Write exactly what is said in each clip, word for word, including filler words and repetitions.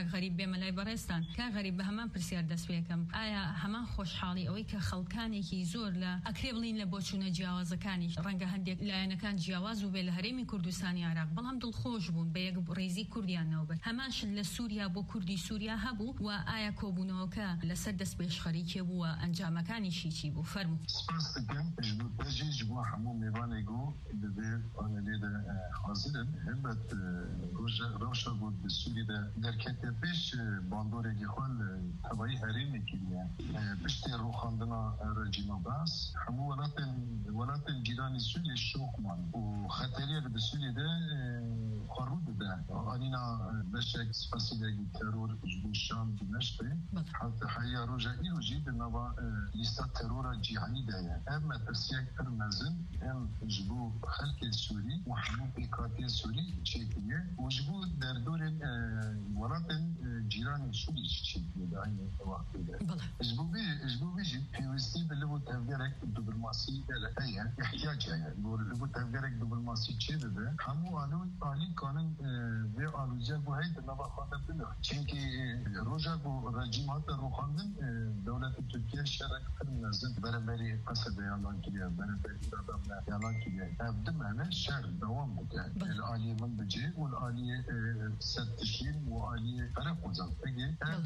کاک غریب بێمەلای بەڕێستان کاک غریب بە هەمان پرسیار دەست پێ یەکەم ئایا هەمان خۆشحاڵی ئەوەی کە خەڵکانێکی زۆر لە ئەکرێ بڵین لە بۆچوونە جیاوازەکانی ڕەنگە هەندێک لایەنەکان جیاواز و بێ لە هەرێمی کوردستانی عێراق بەڵام دڵخۆش بوون بە یەک ڕێزی کوردیانەوە بێت هەمان شت لە سووریا بۆ کوردی سووریا هەبوو و ئایا کۆبوونەوەکە لەسەر دەست پێشخەریکێ بووە ئەنجامەکانیشی چی بوو فەرموو سپاس دەکەم پێشی بۆ هەموو میوانێک و دەبێت ئەوە لێدە حاضرن هەبەت ڕۆژە بوو بە سووریدا دەرکەتە پێش باندۆرێکی خوان تەبایی هەرێمێکی نیە پشتێ ڕووخاندنا ڕێجیمە باس هەموو وڵاتن وڵاتن جیرانی سووریە شۆکمان و خەتەریەک بە سووریدا خواڕوو دەدا ئانینا بەشێک سپاسیلێکی تەرۆر بۆ شام دمەشقێ حتی حیا ڕۆژە ئیروژی بنەوە لیستا تەرۆرە جیهانیدایە ئەم مەترسیەک پڕ مەزن ئەم ji bo xelkê Sûrî û hemû pêkhatiyên Sûrî çêkiriye û ji bo derdorên welatên cîranên Sûrî çêkiriye di aynı wextê de. Ji bo vê ji bo vê jî pêwîstî bi li bo tevgerek diplomasî gelek heye ihtiyac heye li bo tevgerek diplomasî çê dibe hemû alîkanın vê alûziyek bu hey di nava xwe de bine. Çênkî roja ku rejîm hate rûxandin dewletê Tirkiye şerek pir mezin bereberî qesede yalan kiriye bereberî adam yalan kiriye. Ev dimene şer devam bike. El aliye min bicê û aliye sertişîn û aliye ferek ozan. Peki ev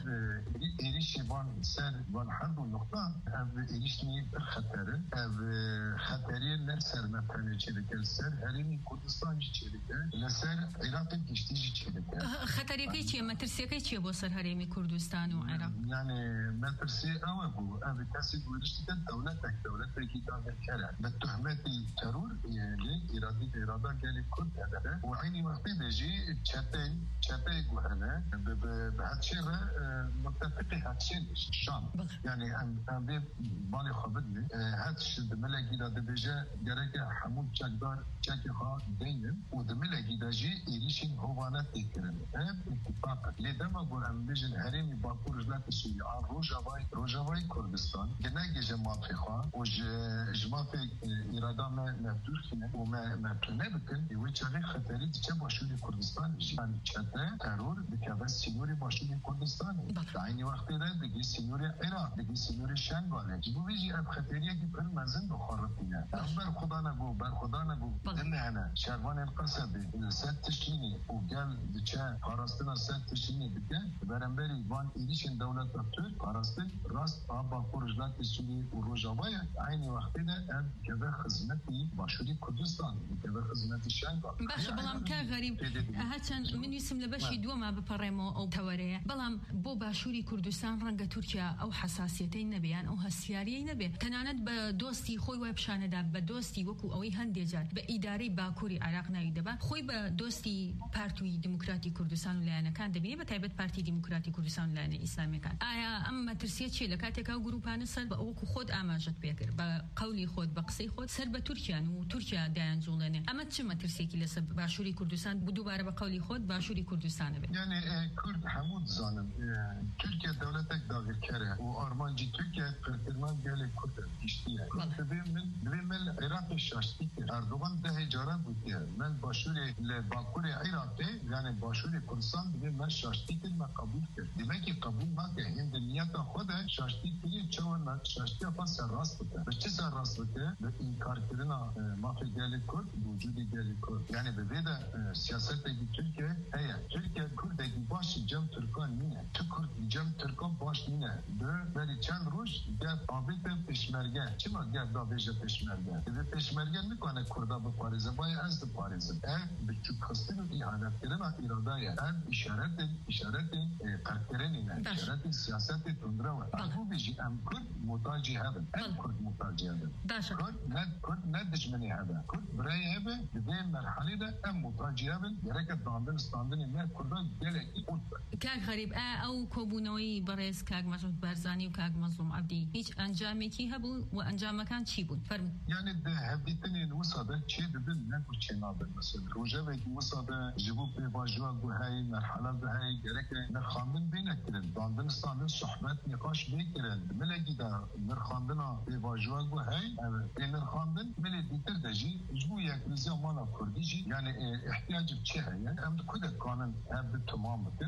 êrişê van ser van her du nokta ev êrişnî pir xeterin. Ev xeteriye ne ser metenê çêdike ser herêmî Kurdistan jî çêdike li ser Iraqê giştî jî çêdike. Xeteriyekê çi ye? Metirsiyekê çi ye bo ser herêmî Kurdistan û Iraq? Yani metirsiyê ew e bû. Ev kesî gihîştike dewletek dewletekî dagirkere. Bi tuhmetî terör yani iradi irada gelip Kürt hedere ve aynı vakti de jî çetey çetey guhene bi hatşire muttefiki hatşin Şam yani em em bir bali xabirli hatş de meleki de beje gerek hemû çekdar çeki ha deynim û de meleki de jî erişin hovanet ekirin hep ittifak ledema bu em bejin herêmî Bakur Jilati Sûriye a Rojavayê Rojavayê Kurdistan gene gece mafîxa û ji mafê irada me me Türkiye û me me tune bikin wê çavê xeterî diçe başûrê Kurdistan jî yani çete terör dikeve sînorê başûrê Kurdistan di aynı vaxtê de digî sînorê Iraq digî sînorê Şengalê ji bo vê jî ev xeteriyekî pir mezin dixwaritîne ev berxuda nebû berxuda nebû dimehene şervanên Qesebê li ser tiştînê û gel diçe parastina ser tiştînê dike beremberî van êrişên dewleta Türk parastin rast a Bakur Jilati Sûriye û Rojavayê aynı vaxtê de ev dikeve xizmetî başûrê Kurdistan dikeve xizmetî Şengal باشە بەڵام کا غەریب هەچەند من ویسم لە بەشی دووەما بپەڕێمەوە ئەو تەوەرەیە بەڵام بۆ باشووری کوردستان ڕەنگە تورکیا ئەو حساسیەتەی نەبێیان ئەو هەستیاریەی نەبێ تەنانەت بە دۆستی خۆی وای پیشانەدا بە دۆستی وەکو ئەوەی هەندێک جار بە ئیدارەی باکووری عێراق ناوی دەبا خۆی بە دۆستی پارتوی دیموکراتی کوردستان و لایەنەکان دەبینێ بە تایبەت پارتی دیموکراتی کوردستان و لایەنە ئیسلامیەکان ئایا ئەم مەترسیە چیە لە کاتێکا و گروپانە سەر بە ئەوەکو خۆت ئاماژەت پێکرد بە قەولی خۆت بە قسەی خۆت سەر بە تورکیان و تورکیا دایان جوڵێنێ ئەمە چ مەترسێکی لەسەر باشووری کوردستان بوو دووبارە بە قەولی خۆت باشووری کوردستانە بێت yani Kurd hemû dizanin Türkiye devletek dagirkere û armancî Türkiye qirtirman gelê Kurd giştiye divê min divê min Iraqê şaştî kir Erdogan dehê caran gotiye min başûrê li Bakurê Iraqê yani başûrê Kurdistan divê me şaştî kir me qebûl kir demekî qebûl nake hên di niyeta xwe de şaştî kiriye çawa me şaştiya xwe serrast bike bi çi serrast bike bi înkarkirina mafê gelê Kurd vücudê gelê Kurd yani bi vê de siyaseteke Türkiye heye Türkiye Kurdekî baş cem Türkan nîne tu Kurd cem Türkan baş nîne bi berî çend roj gel avête pêşmerge çima gel da bêje pêşmerge divê pêşmerge nikane Kurda biparêze baye ez diparêzim ev bi çûkxistin û îhanetkirina îradaye ev îşaretên îşaretên qerkirinî ne îşaretên siyasetê tundre we bu bê jî em Kurd muhtacî hebin em Kurd muhtacî hebin Kurd ne Kurd ne dijminê hebe Kurd birayê hebe di vê merhelê de em muhtacî hebin gereke dandin standinê me Kurdan gelekî û کاک غەریب ئەو کۆبوونەوەی بەڕێز کاک مەسعود بارزانی و کاک مەزلوم عەبدی هیچ ئەنجامێکی هەبوو و ئەنجامەکان چی بوون فەرموو yani de hevdîtinên wisa de çê dibin ne ku çê nabin mesela rojevekî wisa de ji bo pêvajoya guheyê merhela guheyê gereke nirxandin bê nekirin dandin standin sohbet nîqaş bê kirin milekî de nirxandina pêvajoya guhey pê nirxandin milê dîtir de jî ji bo yekrîziya mala Kurdî jî yani ihtiyacı çi heye em di ku de kanin ev bi tamam bikin yani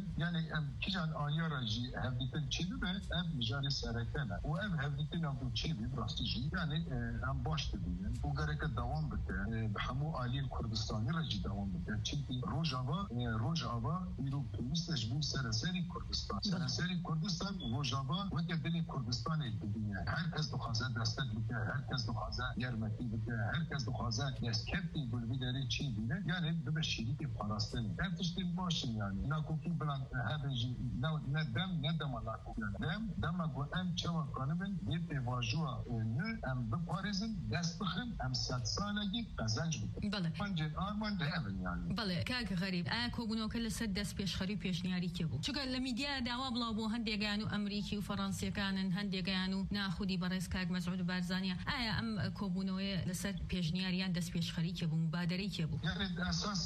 ام كيجان آلیا راجی هفدیتن چی به ام مجال سرکنه و ام هفدیتن ام چی به براستیجی یعنی ام باش ببینن و گرک دوام بده همو آلی کردستانی راجی دوام بده چی روجاوا روجاوا ایرو پیوستش بو سراسری کردستان سراسری کردستان روجاوا و دلی کردستان دنیا هر کس دخوازه دستت بده هر کس دخوازه یارمتی بده هر کس دخوازه دستکتی گلبی داری چی بینه یعنی به شریک فلسطین هم تشتیم باشیم یعنی ناکوکی بلند هبجی نه دم نه دم ناکوکی دم دم اگه ام چهار کنیم دیت واجوا نه ام بپارزیم دست بخیم ام صد سالگی قزنج بودیم. بله. من جن آرمان دهیم یعنی. بله که غریب. آکوبونو کل صد دست پیش خرید پیش نیاری که بود. چون لمیدیا دعوا بلا بو هندی گانو امریکی و فرانسوی کانن هندی گانو ناخودی برای کاغ مسعود بارزانی. آیا ام کوبونوی لصد پیش نیاریان دست پیش خرید که بود مبادری که بود. یعنی اساس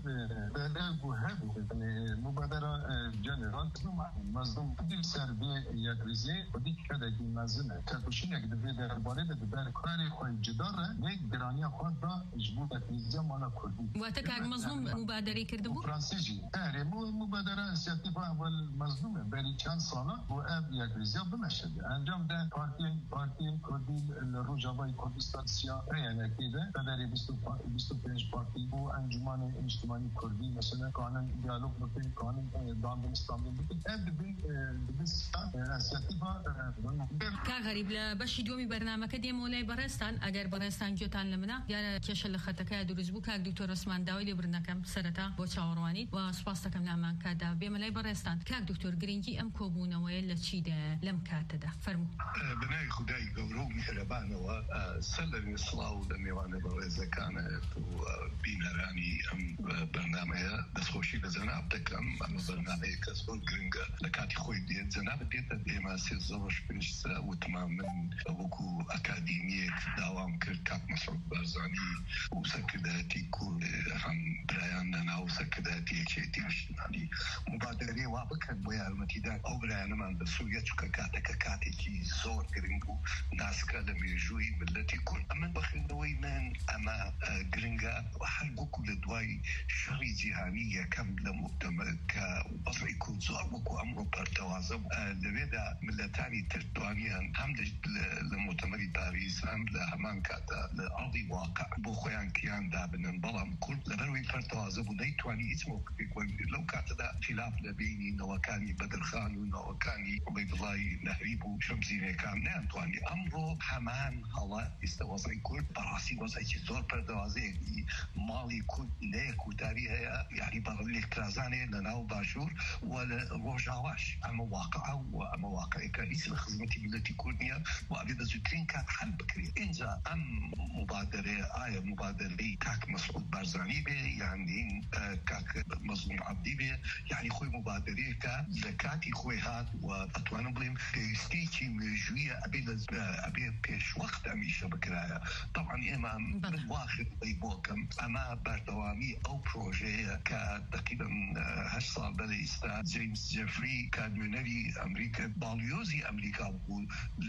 بله بو هم مبادره جنرال مظلوم دیل سربی یک ریزی و دیک کده کی مزنه تکوشین یک دبی در باره ده بر کاری خوی جداره یک درانی خود را جبو تکلیزی مالا کردی و تکاگ مظلوم مبادره کرده بود؟ فرانسیجی اره مبادره سیاتیفا اول مظلومه بری چند ساله و اب یک ریزی بمشده انجام ده پارتی پارتی کردی روجاوای کردستان سیاه یعنی کده بدری بیست و پنج پارتی و انجمن اجتماعی کردی مثلا قانون دیالوگ بکنی قانون دامن اسلامی بکنی اب بی بی سیاتیفا که غریب لباشی دومی برنامه کدیم ولی برستان اگر برستان جوتان لمنا یا کشل خطکه دروز بو که دکتر عثمان داولی برنکم سرتا با چهاروانی و سپاس تکم نامان کدا بیملای برستان که دکتر گرینگی ام کوبونه ویل چیده لم کاتده فرمو بنای خدای گورو مهربان و سلم الصلاة لمیوان برزه كانت و بینرانی ام برنامه دستخوشی لزناب دکم ام برنامه کسبون گرینگا لکاتی خوی دید زناب دیتا دیما سیزوش بنش و تماما وکو اکادمیک دوام کرد کاک مسعود بارزانی و سکرداتی کل هم برایان ناو سکرداتی چیتی مشتمالی مبادره وابکن بویا المتیدان او برایان من بسویه چوکا کاتا کاتی کی زور گرینگو ناسکا لمیجوی ملتی کل امن بخیندوی من اما گرینگا وحلقو كل دواي شري جهانية كم لمؤتمر كوضعي كون زور وكو أمرو برتوازم لبدا ملتاني تردوانيا هم لمؤتمر باريس هم لهمان كاتا لأرضي واقع بوخوان كيان دابن بلام كل لبروي برتوازم ونيتواني اسمه لو كاتا دا خلاف لبيني نوكاني بدر خان ونوكاني عبيد الله نهريبو شمزيني كان نانتواني أمرو همان هلا استوضعي كل براسي وضعي زور برتوازم مالي كود ليك وتاريخها يعني بالإلكترازاني لناو باشور ولا روجاواش أما واقعه وأما واقعي كرئيس الخدمة التي كورنيا وأبدا زوترين كان حل بكري إنجا أم مبادرة آية مبادرة كاك مسعود بارزاني بي يعني كاك مظلوم عبدي بي يعني خوي مبادرة كا لكاتي خوي هاد وأتوانا بليم استيكي مجوية أبي أبي بيش وقت أميشة بكرايا طبعا إمام من واخد بيبوكم أما بردوامي أو بروجي كتقريبا هالصال بلي استا جيمس جيفري كان منري أمريكا باليوزي أمريكا بقول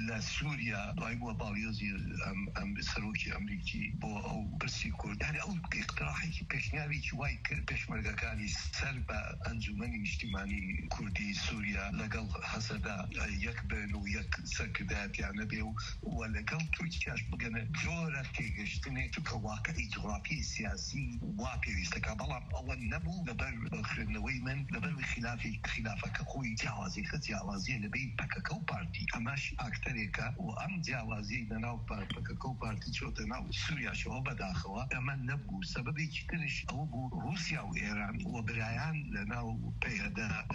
لسوريا دايما باليوزي أم أم سروكي أمريكي بو أو برسي كورد يعني أو اقتراحي بيشنياري شوي بيشمرقا كاني سربا أنجمني اجتماعي كردي سوريا لقل حسدا يكبن ويك سكدات يعني بيو ولقل تركياش بقنا جورة كيشتني تبقى واقعي جغرافي سياسي واقعي استقابلا أول نبو لبر خرنوي من لبر خلافي خلافك أخوي جوازي خزيوازي لبي بكاكو بارتي أماش أكتريكا وأم جوازي لناو بكاكو بارتي شو تناو سوريا شو بداخوا أما نبو سببي كترش أو بو روسيا وإيران وبرايان لناو بيهدا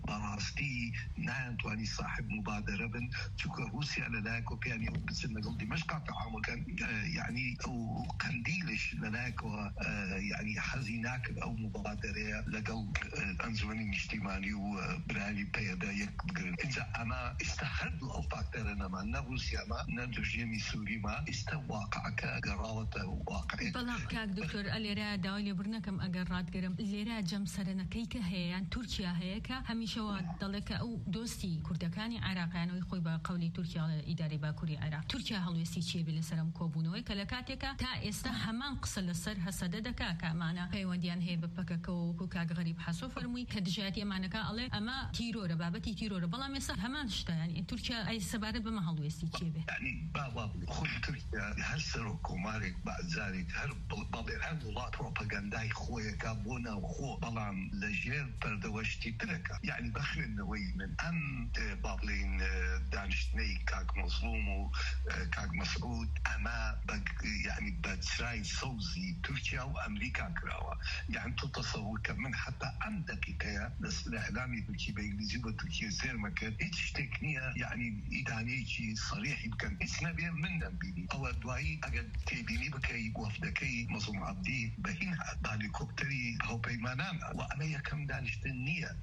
براستي نانتواني صاحب مبادرة بن شكا روسيا للاكو بياني بس نقول دمشق تعامل كان يعني أو قنديلش للاكو يعني حزيناك أو مبادرة لقل أنزواني اجتماعي وبراني بيدا يكبرن إذا أما استهدوا أو فاكترنا ما نروسيا ما ندرجيمي سوري ما استواقع كقراوة واقع. بلا كاك دكتور اليرا داولي برنكم أجرات قرم اليرا جم سرنا كيك هي يعني تركيا هيك هميشه وضلك أو دوستي كردكاني عراق يعني ويخوي بقولي تركيا إداري باكوري عراق تركيا هلوسي شيء بالسلام كوبونوي كلكاتك تا است همان قصة السر هسددك كمانا بيوديان هي ببككو كوكاك غريب حسو فرمي كدجاتي معنا كالله أما تيرور بابتي تيرور بلا مسا همان شتا يعني تركيا أي سبارد بما هلوسي شيء به يعني بابا خود تركيا هالسر كومارك بعد ذلك هر بابا هر ولا بروباغندا خويا كابونا وخو بلام لجير بردوشتي تركا يعني بخل النوي من أم بابلين دانشتني كاك مظلوم وكاك مسعود أما يعني بتسراي صوزي تركيا وأمريكا كراوا يعني تتصور كمان حتى عندك كيا بس الإعلامي تركيا بإنجليزي وتركيا سير مكان إيش تكنية يعني إداني شيء صريح يمكن إسنا بين منا بيني أو دواي أجد تبيني بكي وفدكي مظلوم عبدي بهين هليكوبتري أو بيمانام وأنا كم دانشتنية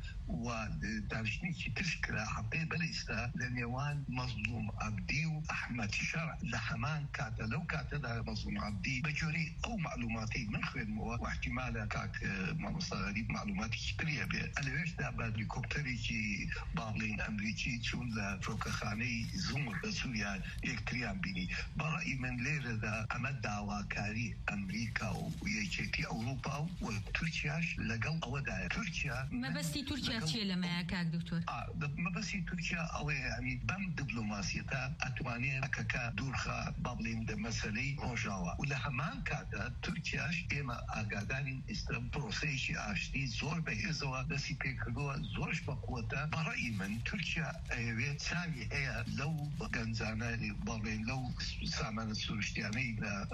ودانشتني تشكله حتى بلستا لنيوان مظلوم عبدي وأحمد شرع لحمان كاتا لو كاتا مظلوم عبدي بجوري أو معلوماتي من خلال موا واحتمال كاك ما مصاريب معلوماتي كتريا بيه أنا ليش دا بهليكوبتري كي بابلين أمريكي تشون لفروكخاني زمر بسوريا يكتريان بيني برأي من ليرة دا أمد دعوة كاري أمريكا ويجيتي أوروبا وتركياش لقل أودا تركيا ما بس تركيا شيء لما كاك دكتور آه ما بس تركيا أو يعني بم دبلوماسيتا أتواني أكاكا دورخا بابلين دا مسالي روجاوا ولا همان كاتا تركياش إما أقادانين استرم بروسيشي آشتي زور بهزوا دسي بيكدوا زورش بقوتا برأي من تركيا أيوة سامي هي لو غنزانا بابلين لو سامان السورشتياني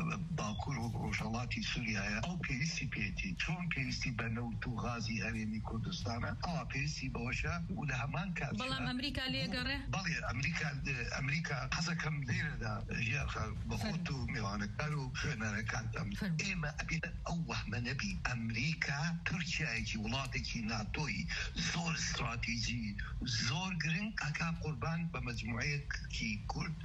باكور وروجالاتي سوريا أو بيسي بيتي شون بيسي بنو تو غازي هرمي كردستانا أو بيسي بوشا ولا همان كاتا بلام أمريكا ليه قرر؟ بلي أمريكا أمريكا حسا كم ليرة دا جاء بخوتو ميوانا كارو خينا كانتم إما أبينا أوه ما نبي أمريكا تركيا يجي ولاتكي ناتوي زور استراتيجي زور قرن أكا قربان بمجموعية كي كرد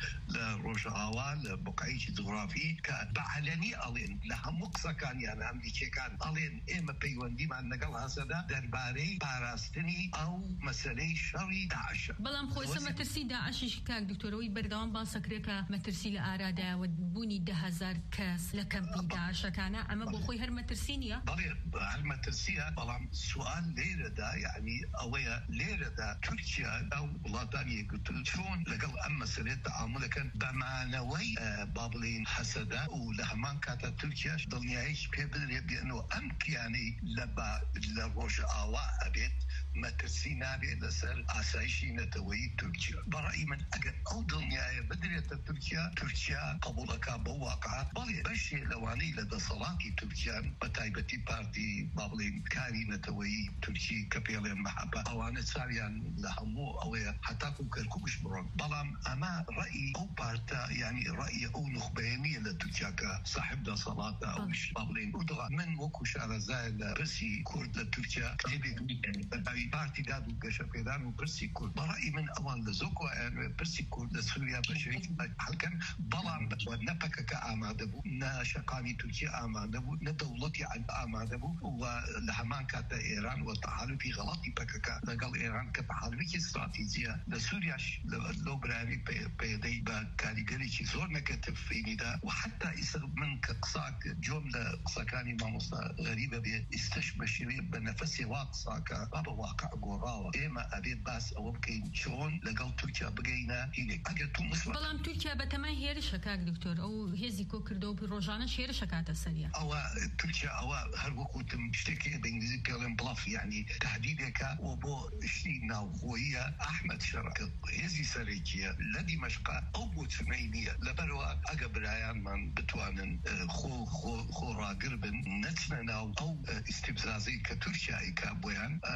لروجاوا لبقعيش جغرافي كبعلني ألين لها مقصة كان يعني أمريكا كان ألين إما بيواندي مع النقل هسدا درباري باراستني أو مسألة شري داعش بلام خويسة ما ترسي داعش شكاك دكتوروي بردوان باسكريكا ما ترسي لآرادا ودبوني ده هزار كاس لكم داعش كان أما بخوي هر ما ترسينيا بلي هر ما ترسيها بلام سؤال ليرة دا يعني أويا ليرة دا تركيا أو بلاتانية قلت شون لقل أما مسألة تعامل كان بمعنوي بابلين حسدا ولهمان كاتا تركيا ضل يعيش بيبدر بأنه أمك يعني لبا لروجاوا أبيت ما ترسينا بلسر عسايشي نتوي تركيا برأي من أجل أو دنيا بدرية تركيا تركيا قبولك بواقع بلي بشي لواني لدى صلاكي تركيا بتايبتي بارتي بابلين كاري نتوي تركي كبيرين محبة أوانا ساريان لهمو أو حتى كوكركوش برون بلام أما رأي أو بارتا يعني رأي أو نخبيني لتركيا كصاحب دا صلاة أو بابلين ودغا من وكو شارزاي لبرسي كورد لتركيا كتبه يعني بارتي دادو قشبيدان وبرسي كورد برأي من أوان لزوكو يعني برسي كورد لسوريا بشريك حلقا بلان ونبكا كآمادبو ناشقاني تركيا آمادبو ندولتي عن آمادبو ولهمان كاتا إيران والتحالفي غلطي بكا لقل إيران كتحالفي استراتيجية لسورياش لو براني بيدي بكاليغري زور نكتف فيني دا وحتى إسر من كقصاك جملة قصاكاني ما مصا غريبة بيستشبشري بنفسي واقصاك بابا واقع قراوة إما أبيت باس أو بكين شون لقل تركيا بقينا هيني أجل مسلم بلام تركيا بتمام هيرش هكاك دكتور أو هزي كوكردو بروجانا شيرش هكاتا السريع أو تركيا أو هر وقت مشتكي بإنجليزي بيلين بلاف يعني تحديدك وبو شينا وهي أحمد شرق هزي سريكيا لدي مشقة أو بوتسمينية لبروا أقبرايان من بتوانن خو خو خو راقربن نتنا أو استبزازي كتركيا إكابويان برأي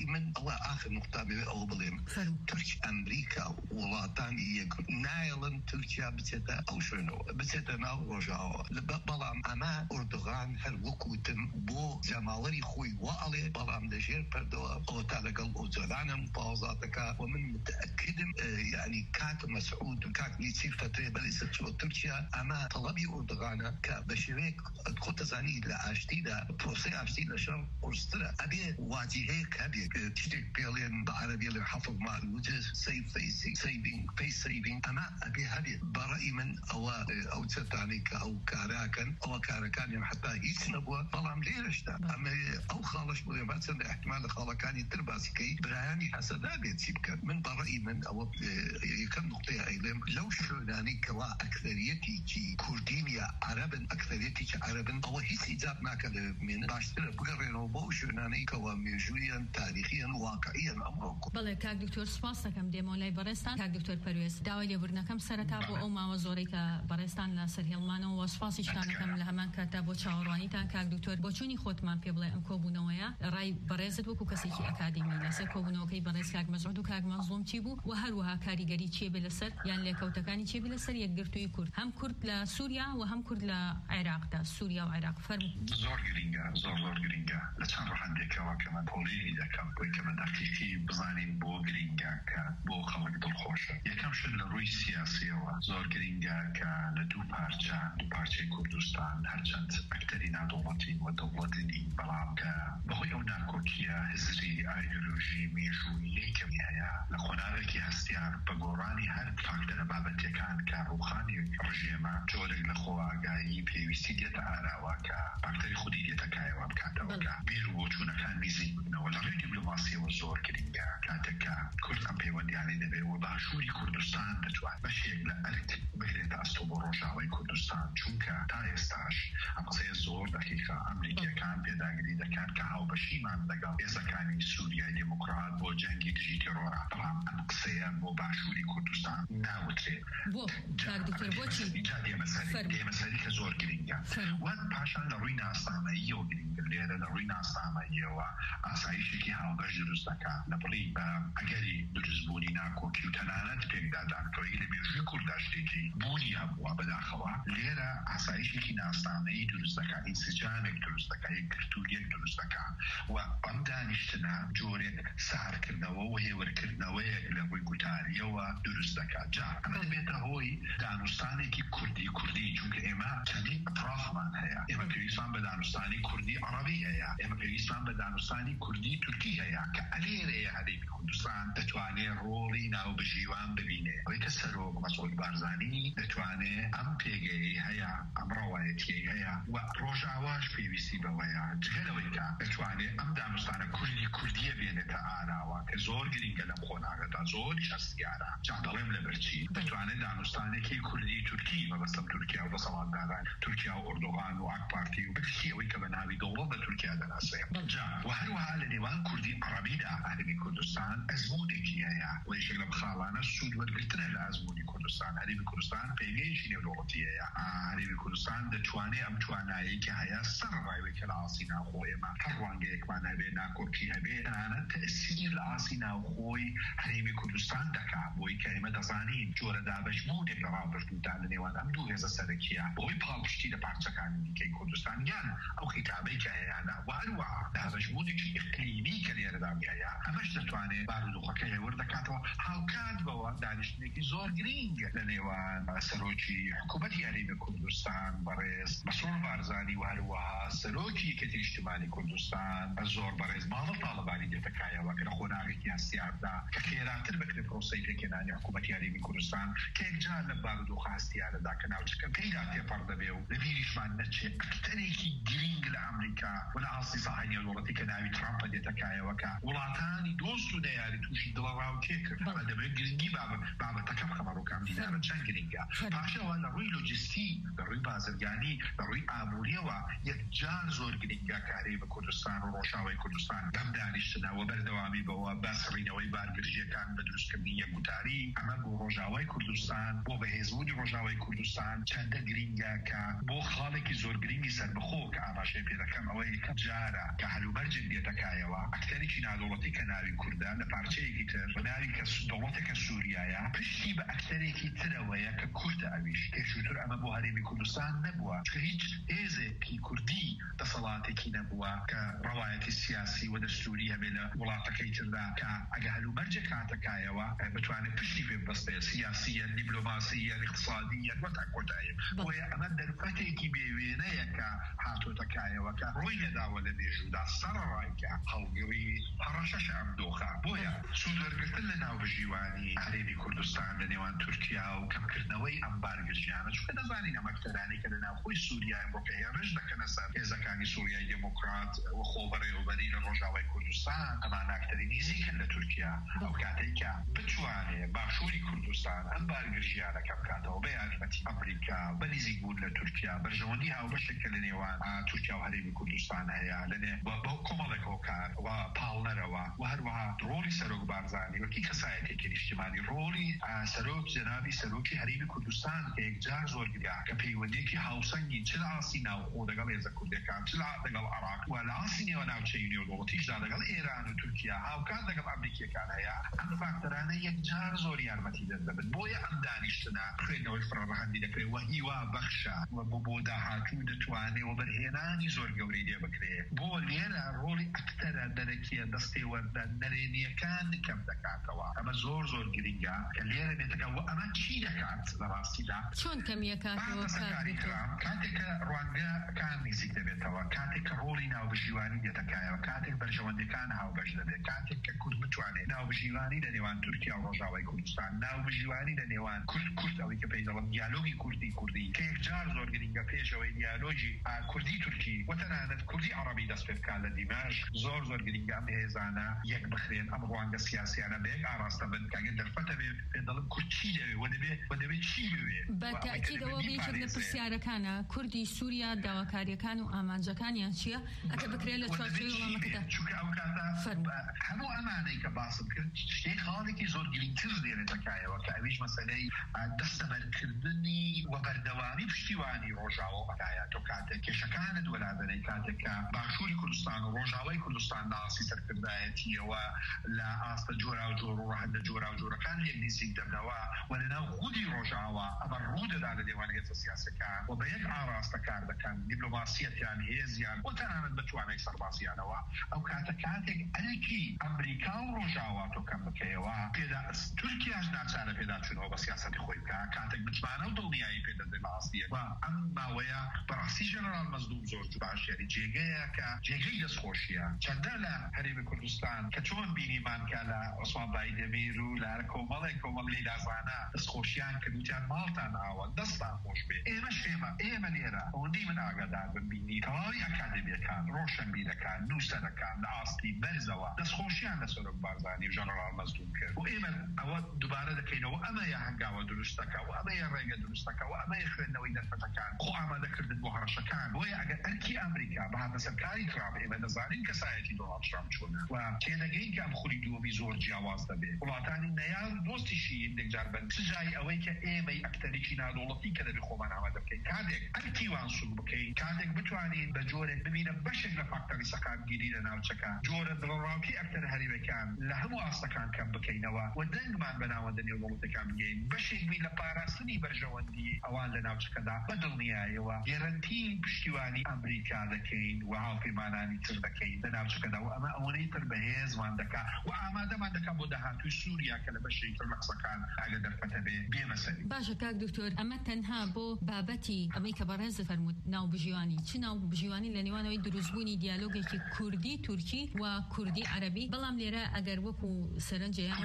برأي من الله آخر نقطة أو بليم تركيا أمريكا ولاطان يك نايلن تركيا بتتا أو شنو بتتا ناو رجعوا بلام أما أردوغان هل وكوتم بو جمالري خوي وعلي بلام دشير بردو أو تلقى أوزلانم بازاتك ومن متأكد يعني كات مسعود كات يصير فترة بلسة تركيا أما طلبي أردوغان كبشريك خط زاني لعشتيدا بروسي عشتيدا شر أرسترا أبي واجهه كبير تشتك بيلين بعربي لحفظ مع الوجه سيف فيسي سيفين فيس سيفين أما أبي هذه برأي من أو أو تتعنيك أو كاراكن أو كاراكان حتى يسنبوا طلعم ليش ده أما أو خالش بقى مثلا احتمال خالكاني ترباسكي براني حسنا بيتسيبك من برأي من أو كم نقطة أيلم لو شو يعني كوا أكثريتي كي كردينيا عربا أكثريتي كعربا أو هيس إجاب ما كان من باشترى بقرنوا بوش يعني كوا ميجويا تاريخيا واقعيا أمركم. بله كاك دكتور سپاس دکم دیمولی برستان کاک دکتور پرویز داولی برنکم سرتاب و أو ما وزوری که برستان لسر هلمانو و سپاسی شتانکم لهمان کتاب و چهارانی تان کاک دکتور بچونی خود من پیبله ام کوبونویا رای برزت و کوکسی کی اکادمی لسر کوبونو کی برز کاک مزعود و کاک مظلوم چیبو و هر وها کاریگری چی بلسر یعنی لکوتکانی چی بلسر یک گرتوی کرد هم کرد لسوریا و هم کرد لعراق تا سوریا و عراق فرم زور گرینگا زور زور گرینگا لچان روح عندك وكمان بولي ذاك وكمان دقيقي بزانين بو گرینگا که بو خلق دل خوشه یکم شد لروی سیاسی و زور گرینگا که لدو پارچه دو پارچه کردستان هرچند اکترین دولتی و دولتی بلام که بخوی او ناکوکیه هزری ایدئولوژی میجویی که میهیا لخوناوه که هستیار بگورانی هر فاکتر بابت یکان که روخانی رژیمه جورگ لخو آگاهی پیوستی دیتا آراوه که فاکتری خودی دیتا کایوه بکاته و که بیرو چونه کان میزی ولا روی دیپلوماسی و زور گرینگا کاته که کرد هم پیوندی علی نبه و باشوری کردستان دتوان بشیگ لأرد بگرید استو بروجاوی کردستان چونکه تا استاش هم قصه زور دقیقه امریکا کان پیداگری دکان که هاو بشیمان دقل ازاکانی سوریای دموکرات بو جنگی دجی ترورا برام ام قصه بو باشوری کردستان ناوتره بو کار دکتر بو چی؟ جا دی مسئله دی مسئله که زور گرینگا وان پاشان لروی ناستانایی و گرینگا لیره لروی ناستانایی و آسایشی که هاو باش درست دکا نبری اگری درست بونی ناکوکی و تنانت پیگ دادن توی لبیجوی کرداشتی که بونی هم و بداخوا لیره آسایشی که ناستانایی درست دکا انسجامک درست دکا یک گرتوریک درست دکا و ام دانشتنا جورک سار کردنەوە و هێورکردنەوەیەک لە ڕووی گوتاریەوە دروست دەکات جا ئەمە دەبێتە هۆی دانوستانێکی کوردی کوردی چونکە ئێمە چەندین ئەطرافمان هەیە ئێمە پێویستمان بە دانوستانی کوردی عەرەبی هەیە ئێمە پێویستمان بە دانوستانی کوردی تورکی هەیە کە ئەلێرەیە هەرێمی کوردستان دەتوانێت ڕۆڵی ناوبژیوان ببینێ ئەوەی کە سەرۆک مەسعود بارزانی دەتوانێت ئەم پێگەی هەیە ئەم ڕەوایەتیەی هەیە و ڕۆژاواش پێویستی بەوەیە جگەرەوەی کە دەتوانێت ئەم دانوستانە کوردی کوردیە بێنێتە ئاراوە کە زۆر گرینگە لەم خۆناغەدا زۆریش هەستیارە جا دەڵێم لەبەرچی دەتوانێت دانوستانێکی کوردی تورکی مەبەستم تورکیا و دەسەڵاتداران تورکیا و ئۆردۆغان و ئاک پارتی و بەشی ئەوەی کە بە ناوی دەوڵەت لە تورکیا دەناسێ جا و هەروەها لە نێوان کوردی عەرەبیدا هەرێمی کوردستان ئەزموونێکی هەیە و یەکێک لەم خاڵانە سوود وەرگرتنە لە ئەزموونی کوردستان هەرێمی کوردستان پێگەیەکی نێودەوڵەتی هەیە هەرێمی کوردستان دەتوانێت ئەم توانایی کە هەیە سەر ڕایوەی کە لە ئاسی ناوخۆ ئێمە هەر ڕوانگەیەکمان هەبێ ناکۆکی هەبێ تەنانەت تەئسیری لە ئاسی ناوخۆی هەرێمی کوردستان دەکات بۆی کە ئێمە دەزانین جۆرە دابەشبوونێک لە ڕابردوودا لە نێوان ئەم دوو هێزە سەرەکیە بۆی پاڵپشتی لە پارچەکانی دیکەی کوردستان یان ئەو خیتابەی کە هەیەە و هەروەها دابەشبوونێکی ئیقلیمی کە لێرەدا هەیە ئەمەش دەتوانێت بارودۆخەکە هێور دەکاتەوە هاوکات بەوە دانیشتنێکی زۆر گرنگ لە نێوان سەرۆکی حکوومەتی هەرێمی کوردستان بەڕێز مەسعود بارزانی و هەروەها سەرۆکی یەکێتی نیشتیمانی کوردستان زۆر بەڕێز ماڵە تاڵبانی دێتەکایەوە کە لە خۆناغێکی هەستیاردا کە خێراتر بکرێت پرۆسەی پێکێنانی حکوومەتی هەرێمی کوردستان کە یەکجار لە بارودۆخە هەستیارەدا کە ناوچەکە پێیدا تێپەڕ دەبێ و لە بیریشمان نەچێت ئەکتەرێکی گرنگ لە ئەمریکا و لە ئاسی ساحەی نێودەوڵەتی کە ناوی ترامپە دێتەکایەوە کە وڵاتانی دۆست و نەیاری تووشی دڵەڕاوکێ کرد دەبێت گرنگی بابەتەکە بخەمەڕۆکان دیدارە چەند گرنگە پاشەوە لە ڕووی لۆجیستی لە ڕووی بازرگانی لە ڕووی ئابووریەوە یەکجار زۆر گرنگە کاری بە کوردستان و ڕۆژاوای کوردستان بەم دانیشتنەوە بەردەوامی بەوە بەسڕینەوەی بارگرژیەکان بە دروستکردنی یەکگوتاری ئەمە بۆ ڕۆژاوای کوردستان بۆ بەهێزبوونی ڕۆژاوای کوردستان چەندە گرنگە کە بۆ خاڵێکی زۆر گرنگی سەربەخۆ کە ئاماژەی پێ دەکەم ئەوە یەکەم جارە کە هەلوبەرجێک دێتەکایەوە ئەکتەرێکی نادوڵەتی کە ناوی کوردە لە پارچەیەکی تر بە ناوی کە دەوڵەتێکە سووریایە پشتی بە ئەکتەرێکی ترەوەیە کە کوردە ئەویش پێشووتر ئەمە بۆ هەرێمی کوردستان نەبووە چکە هیچ هێزێکی کوردی دەسەڵاتێکی نەبووە کە ڕەوایەتی سیاسی و دەستوری هەبێ لە وڵاتەکەی تردا کە ئەگە هەلوبەرجێک هاتەکایەوە بتوانێت پشتی پێ ببەستێ سیاسیە دیپلۆماسیە اقتصادیە وەتا کۆتایە بۆیە ئەمە دەرفەتێکی بێوێنەیە کە هاتۆتەکایەوە کە ڕۆی نەداوە لە مێژوودا سەرڕایکە هەڵگری هەڕەشەش ئەم دۆخە بۆیە سوودوەرگرتن لە ناوبژیوانی هەرێمی کوردستان لە نێوان تورکیا و کەمکردنەوەی ئەم بارگرژیانە چونکە دەزانین ئەمە ئەکتەرانی کە لە ناوخۆی سووریا ئەمڕۆکە هێڕش دەکەنە سەر هێزەکانی سووریای دموکرات و خۆبەڕێوەبەری لە ڕۆژاوای کوردستان ئەمان ئەکتەری نزیکن لە تورکیا ئەو کاتێککە بتوانێت باشووری کوردستان ئەم بارگرژیانە کە بکاتەوە بە یارمەتی ئەمریکا بە نزیکبوون لە تورکیا بەرژەوەندی هاوبەشێکە لە نێوان تورکیا و هەرێمی کوردستان هەیە لەنێ بۆ کۆمەڵێک هۆکار و پاڵنەرەوە و هەروەها ڕۆڵی سەرۆک بارزانانی وەکی کەسایەتێکی نیشتیمانی ڕۆڵی سەرۆک جەنابی سەرۆکی هەرێمی کوردستان کە یەکجار زۆر گرنگە کە پەیوەندیەکی هاوسەنگی چ لە ئاسی ناوخۆ لەگەڵ هێزە کوردەکان چ لەگەڵ عێراق و لە ئاسی نێوە ناوچەی نێودوڵەتیشدا لەگەڵ ئێران و تورکیا هاوکات لەگەڵ ئەمریکیەکان هەیە ئەم فاکتەرانە یەکجار زۆر یارمەتی دەدەبن بۆیە ئەم دانیشتنە خوێندنەوەی فڕەڕەهەندی دەکرێت و هیوا بەخشە و بۆ بۆ داهاتوو دەتوانێت و بەرهێنانی زۆر گەورەی لێ بکرێت بۆ لێرە ڕۆڵی ئەکتەرە دەرەکیە دەستێوەردە نەرێنیەکان کەم دەکاتەوە ئەمە زۆر زۆر گرنگە کە لێرە بێتەکە و ئەمە چی دەکات لە ڕاستیدا چۆن کەمیەکاتەوە کاتێککە ڕوانگەکان نزیک دەبێتەوە کاتێک کە ڕۆڵی ناوبژیوانی دێتەکایەوە کاتێک بەرژەوەندەکان هاوبەش دەبێت کاتێک کە کورد بتوانێت ناوبژیوانی لە نێوان تورکیا و ڕۆژاوای کوردستان ناوبژیوانی لە نێوان کورد کورد ئەوەی کە پێی دەڵێن دیالۆگی کوردی کوردی کە یەکجار زۆر گرنگە پێشەوەی دیالۆژی کوردی تورکی و تەنانەت کوردی عەرەبی دەست پێ بکات لە دیمەشق زۆر زۆر گرنگە ئەم هێزانە یەک بخرێن ئەم ڕوانگە سیاسیانە بەیەک ئاراستە بن کە ئەگەر دەرفەتە بێ پێ دەڵێن کورد چی دەوێت و دەبێت و دەبێت چی بوێت بە تاکیدەوە بێژێک لە پرسیارەکانە کوردی سووریا داواکاریەکان و ئامانجەکانیان چییە ئەگە بکرێت لە چوارچێوەی وڵامەکەدا چونکە ئەو کاتە هەموو ئەمانەی کە باسم کرد شتێک خاڵێکی زۆر گرنگتر دێنێتەکایەوە کە ئەویش مەسەلەی دەستەبەرکردنی و بەردەوامی پشتیوانی ڕۆژاوە ئەدایە تۆ کاتێک کێشەکانت وەلادەنەی کاتێککە باشووری کوردستان و ڕۆژاوای کوردستان ناسی سەرکردایەتیەوە لە ئاستە جۆرا و جۆر و ڕەهەندە جۆرا و جۆرەکان لێک نزیک دەبنەوە و لەناو خودی ڕۆژاوە ئەمە ڕوودەدا لە دێوان هێزە سیاسەکان و بە یەک ئاراستە کار دەکەن دیپلۆماسیەتیان هێزیان و تەنانەت بەتوانێک سەربازیانەوە ئەو کاتە کاتێک ئەلکی ئەمریکا و ڕۆژاوە تۆ کەم بکەیەوە پێدا تورکیاش ناچارە پێداچوونەوە بە سیاسەتی خۆی بکە کاتێک بتوانە و دڵنیایی پێدەدەن ئاستیە و ئەم ماوەیە بەڕاستی ژەنەرال مەزدوم زۆر باش یاری جێگەیە کە جێگەی دەستخۆشیە چەندە لە هەرێمی کوردستان کە چۆن بینیمان کە لە عوسمان بایدەمیر و لە کۆمەڵێک کۆمەڵی لازانە دەستخۆشیان کردوتیان ماڵتان ئاوە دەستان خۆش بێ ئێمە شێمە ئێمە لێرە ئەوەندەی من ئاگادار ببینی تەواوی ئەکادمیەکان ڕۆشنبیرەکان نووسەرەکان لە ئاستی بەرزەوە دەستخۆشیان لە سەرۆک بارزانی و ژەنەرال مەزدوم کرد و ئێمە ئەوە دووبارە دەکەینەوە ئەمە یا هەنگاوە دروستەکە و ئەمە یا ڕێگە دروستەکە و ئەمە خوێندنەوەی دەرفەتەکان خۆ ئامادەکردن بۆ هەڕەشەکان بۆیە ئەگەر ئەرکی ئەمریکا بەهاتە سەرکاری ترامپ ئێمە دەزانین کەسایەتی دۆناڵد ترامپ چۆنە و تێدەگەین کە ئەم خولی دووەمی زۆر جیاواز دەبێت وڵاتانی نەیان دۆستیشی یەکجار بن سجای ئەوەی کە ئێمەی ئەکتەرێکی نادوڵەتی کە دەبێت خۆمان ئامادە بکەین کاتێک ئەرکیوان سوور بکەین کاتێک بتوانین بە جۆرێک ببینە بەشێک لە فاکتەری سەقامگیری لە ناوچەکە جۆرە دڵڕاوکی ئەکتەر هەرێمیەکان لە هەموو ئاستەکان کەم بکەینەوە و دەنگمان بە ناوەندە نێودوڵەتەکان بگەین بەشێک بین لە پاراستنی بەرژەوەندی ئەوان لە ناوچەکەدا بە دڵنیاییەوە گێرەنتی پشتیوانی ئەمریکا دەکەین و هاوپەیمانانی تر دەکەین لە ناوچەکەدا و ئەمە ئەوەی تر بەهێزمان دەکات و ئامادەمان دەکات بۆ داهاتووی سووریا کە لە بەشێکی تر لە قسەکان ئەگەر دەرفەتە بێ بێمەسەری باشە کاک دکتۆر ئەمە تەنها بۆ بابەتی ئەمەی کە بەڕێز فەرموود ناوبژیوانی چ ناوبژیوانی لە نێوانەوەی دروستبوونی دیالۆگێکی کوردی تورکی و کوردی عەرەبی بەڵام لێرە ئەگەر وەکو سەرنجەیان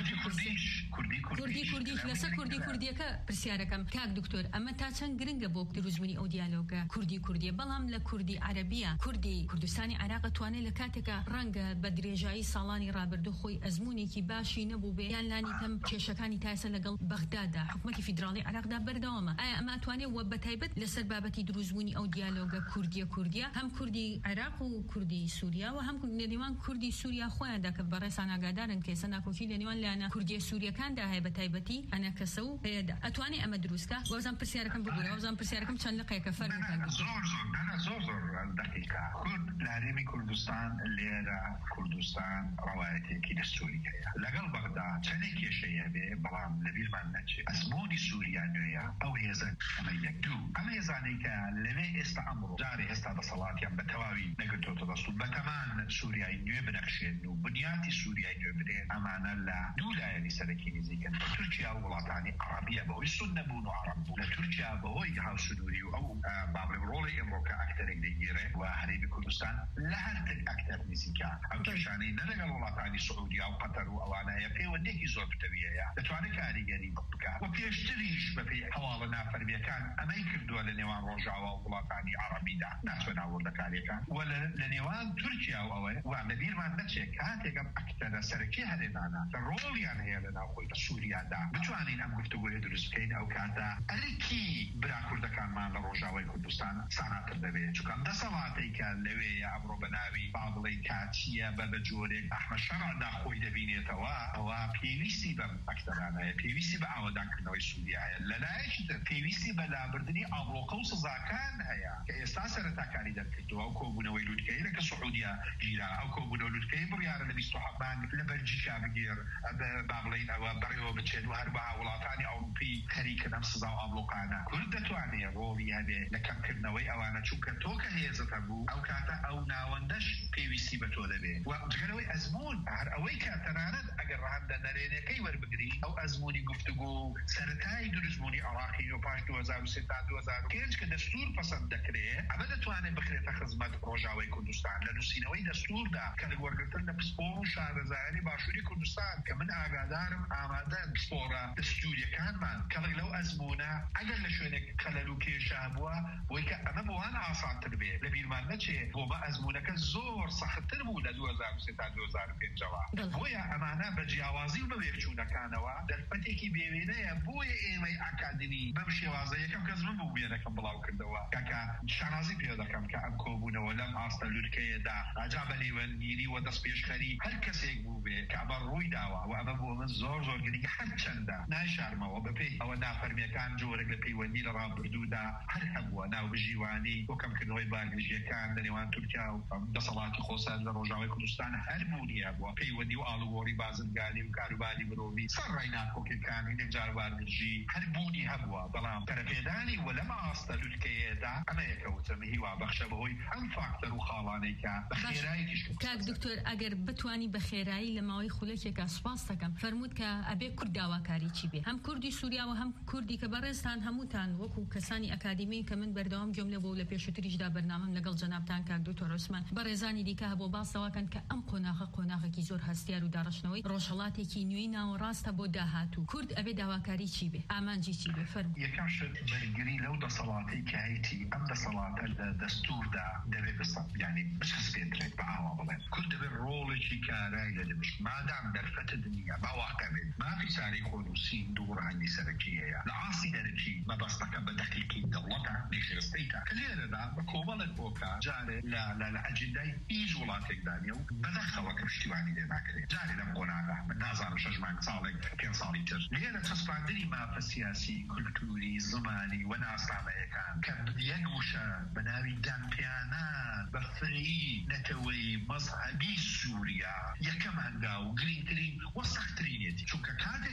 پێش کوردی کوردی کوردی لەسەر کوردی کوردیەکە پرسیارەکەم کاک دکتۆر ئەمە تا چەند گرنگە بۆ دروستبوونی ئەو دیالۆگە کوردی کوردیە بەڵام لە کوردی عەرەبیە کوردی کوردستانی عێراق توانێت لە کاتێکە ڕەنگە بە درێژایی ساڵانی ڕابردوو خۆی ئەزمونێکی باشی نەبوو بێ یان لانی تەم کێشەکانی تایسە لەگەڵ بەغدادا حکومەتی فیدراڵی عێراقدا بەردەوامە ئایا ئەمە توانێت وە بەتایبەت لەسەر بابەتی دروستبوونی ئەو دیالۆگە کوردیە کوردیە هەم کوردی عێراق و کوردی سووریا و هەم لەنێوان کوردی سووریا خۆیاندا کە بەڕێسان ئاگادارن کە ئێستا ناکۆکی لەنێوان لایەنە کوردی سووریەکاندا هەیە بەتایبەتی ئەنە کەسە و پێدا ئەتوانێت ئەمە دروستکە وەزان پرسیارەکەم بگورە وەزان پرسیارەکەم چەند لەقەیەکە فەرموویان زۆر زۆر زۆر زۆر دقیقا کورد لە هەرێمی کوردستان لێرە کوردستان ڕەوایەتێکی دەستووری هەیە لەگەڵ بەغدا چەندێک کێشەیە بێ بەڵام لەبیرمان نەچێت ئەزموونی سووریا نوێیە ئەو هێزە ئەمە یەک دوو ئەم هێزانەی کە لەوێ ئێستا ئەمڕۆ جارێ ئێستا دەسەڵاتیان بە تەواوی نەگرتوتە دەست و بەتەمان سووریای نوێ بنەخشێن و بنیاتی سووریای نوێ بدرێن ئەمانە لە دوو لایەنی سەرەکی نزیکن تورکیا و وڵاتانی عەرەبیە بەهۆی سون نەبوون و عەرەب بوون لە تورکیا بەهۆی هاوسنووری و ئەو بابڕێڕۆڵی ئەمڕۆکە ئەکتەرێک دەگیرێ و هەرێمی کوردستان لە هەر ئەکتەر نزیکە ئەو کێشانەی نە لەگەڵ وڵاتانی سعودیا و قەتەر و ئەوانەیە پەیوەندێکی زۆر پتەویەیە دەتوانێت کاریگەری بکات و پێشتریش بەپێی هەواڵە نافەرمیەکان ئەمەی کردووە لە نێوان ڕۆژاوا و وڵاتانی عەرەبیدا ناچوە ناوەندەکاریەکان و لە نێوان تورکیا و ئەوەی وا لەبیرمان نەچێت کاتێکم ئەکتەرە سەرەکی هەرێمانە کە ڕۆڵیان هەیە لە ناوخۆی سووریادا بتوانین ئەم گفتوگۆیە دروست بکەین ئەو کاتە ئەرکی برا کوردەکانمان لە ڕۆژاوای کوردستان ساناتر دەبێت چونکە دەسەڵاتێک کە لەوەیە ئەمڕۆ بەناوی با بڵێ کاتیە بە بە جۆرێک ئەحمەد شەرعدا خۆی دەبینێتەوە ئەوە پێویستی بەم ئەکتەرانەیە پێویستی بە ئاوەدانکردنەوەی سووریایە لەلایەکی تر پێویستی بە لابردنی ئامڵۆقە و سزاکان هەیە کە ئێستا سەرەتاکاری دەرکردووە ئەو کۆبوونەوەی لووتکەیە کە سعودیا گیرا ئەو کۆبوونەوە لووتکەی بڕیارە لە بیست و سەبعە بانگ لە بەلجیکا بگیر با بڵێن ئەوە بەڕێوە بچێت و هەروەها وڵاتانی ئەوروپی خەریکن ئەم سزا و ئامڵۆقانە کورد دەتوانێت ڕۆڵی هەبێ لە کەمکردنەوەی ئەوانە چونکە تۆ کە هێزت هەبوو ئەو کاتە ئەو ناوەندەش پێویستی بە تۆ دەبێت و جگەرەوەی ئەزمون هەر ئەوەی کە تەنانەت ئەگەر ڕەهەندە نەرێنەکەی وەربگری ئەو ئەزمونی گفتوگۆ سەرەتایی دروستبوونی عێراقی و پاش دوو هەزار و سێ تا دوو هەزار و پێنج کە دەستوور پەسەند دەکرێت ئەمە دەتوانێت بخرێتە خزمەت ڕۆژاوای کوردستان لە نووسینەوەی دەستووردا کە لە وەرگرتن لە پسپۆڕ و شارەزایانی باشووری کوردستان کە من ئاگادارم ئامادە پسپۆڕە دەستووریەکانمان کەڵک لەو ئەزمونە ئەگەر لە شوێنێک خەلەل و کێشە بووە بۆی کە ئەمە بۆوان ئاسانتر بێت لە بیرمان نەچێت بۆ بە ئەزمونەکە زۆر سەختتر بوو لە دوو هەزار و سێ تا دوو هەزار و پێنجەوە بۆیە ئەمانە بە جیاوازی و بە وێرچوونەکانەوە دەرفەتێکی بێوێنەیە بۆیە ئێمەی ئاکادمی بەم شێوازە یەکەم کەس من بوو بێنەکەم بڵاو کردەوە کاکە شانازی پێ دەکەم کە ئەم کۆبوونەوە لەم ئاستە لووتکەیەدا ئاجا بە نێوەندگیری و دەست پێشخەری هەر کەسێک بوو بێ کە ئەمە ڕووی داوە و ئەمە بۆ من زۆر زۆر گرنگە هەر چەندە نایشارمەوە بەپێی ئەوە نافەرمیەکان جۆرێک لە پەیوەندی لە ڕابردوودا هەر هەبووە ناوبژیوانی بۆ کەمکردنەوەی بانگژیەکان لە نێوان تورکیا و دەسەڵاتی خۆسەر لە ڕۆژاوای کوردستان هەر بوونیە بووە پەیوەندی و ئاڵوگۆڕی بازرگانی و کاروباری مرۆڤی سەرڕای ناکۆکەکانی لەجار بارگژی هەر بوونی هەبووە بەڵام تەرەپێدانی و لەمە ئاستە لووتکەیەدا ئەمە یەکەوتە هیوا بەخشە بەهۆی ئەم فاکتەر و خاڵانەی کە بە خێراییش کاک دکتۆر ئەگەر بتوانی بە خێرایی لە ماوەی خولەکێکە سوپاس دەکەم فەرمووت کە ئەبێ کورد داواکاری چی بێ هەم کوردی سووریا و هەم کوردی کە بەڕێستان هەمووتان وەکو کەسانی ئەکادیمی کە من بەردەوام گوێم لێ بۆ لە پێشووتریشدا بەرنامەم لەگەڵ جەنابتان کاک دکتۆر عوسمان بەڕێزانی دیکە هەبوو باسەواکەن کە ئەم قۆناغە قۆناغێکی زۆر هەستیار و داڕشنەوەی ڕۆژهەڵاتێکی نوێی ناوەڕاستە بۆ داهاتوو کورد ئەبێ داواکاری چی بێ ئامانجی چی بێ فەرموو یەکەم شت بەرگری لەو دەسەڵاتی کە هەیەی ئەم دەسەڵاتە لە دەستووردا دەبێت بستە یعنی بچەسپێنرێت بە ئاوا بڵێن کورد دەبێت ڕۆڵێکی کارای لە دەبش مادام دەرفەتە دنیا باواقع بێت مافی ساری خۆنووسین دوو ڕەهەندی سەرەکی هەیە لە ئاسی دەرەکی مەبەستەکە بە دەقیقی دەوڵەتە نێشرستەیتە کە لێرەدا بە کۆمەڵێک بۆکە جارێ لە ئەجندای هیچ وڵاتێکدانیە و بەدەخەوە کە پشتیوانی لێ ناکرێت جارێ لەم قۆناغە من نازانم شەش مانگ ساڵێک پێنج ساڵی تر لێرە چەسپاندنی مافە سیاسی کولتوری زمانی و ناسنامەیەکان کە یەک وشە بە ناوی دانپیانان بە فری نەتەوەی مەزهەبی سووریا یەکەم هەنگاو و گرنگترین وە سەختترینێتی چونکە کاتێک کە دان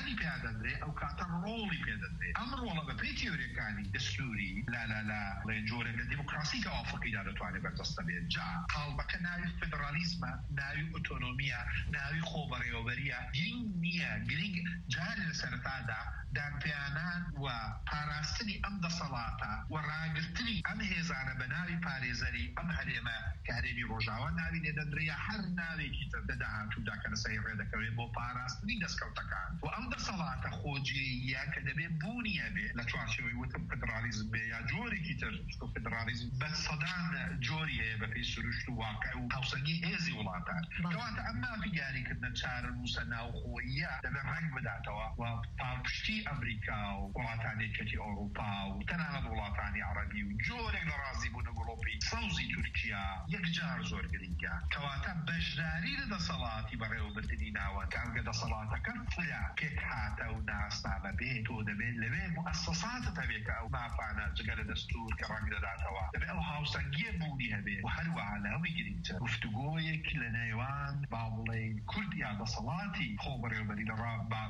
بەیانی پێدەدرێ ئەو کاتە ڕۆڵی پێدەدرێ ئەم ڕۆڵە بە پێی تیۆریەکانی دەستوری لا لا لا جۆرێک لە دیموکراسی کە ئافریقیدا دەتوانێت بەردەستە بێت جا قاڵبەکە ناوی فدرالیزمە ناوی ئۆتۆنۆمیە ناوی خۆبەڕێوەبەریە گرنگ نییە گرنگ جارێ لە سەرەتادا دانپێیانان و پاراستنی ئەم دەسەڵاتە و ڕاگرتنی ئەم هێزانە بە ناوی پارێزەری ئەم هەرێمە کە هەرێمی ڕۆژاوە ناوی لێدەدرێ هەر ناوێکی تر دەداهاتوودا کە لەسەری ڕێدەکەوێت بۆ پاراستنی دەستکەوتەکان و ئەم دەسەڵاتە خۆجێیە کە دەبێت بوونی هەبێ لە چوارچێوەی وتم فدرالیزم بێ یا جۆرێکی تر فدرالیزم بە سەدان جۆری هەیە بە پێی سروشت و واقع و هاوسەنگی هێزی وڵاتان کەواتە ئەم مافی دیاریکردنە چارە نووسە ناوخۆییە دەبێت ڕنگ بداتەوە و پاڵپشتی ئەمریکا و وڵاتانێکەتی ئەوروپا و تەنانەت وڵاتانی عەرەبی و جۆرێک لە ڕازی بوون گڵۆپی سەوزی تورکیا یەکجار زۆر گرنگە کەواتە بەشداری لە دەسەڵاتی بەڕێوەبردنی ناوەند کامگە دەسەڵاتەکە فرا پێک هاتە و ناسنامە بێ تۆ دەبێت لەوێ موسساساتت هەبێت کە ئەو مافانە جگە لە دەستور کە ڕەنگ دەداتەوە دەبێت ئەو هاوسەنگیە بوونی هەبێ و هەروەها لە هەمووی گرنگتر گفتوگۆیەک لە نێوان با بڵێین کورد یا دەسەڵاتی خۆبەڕێوەبەری لە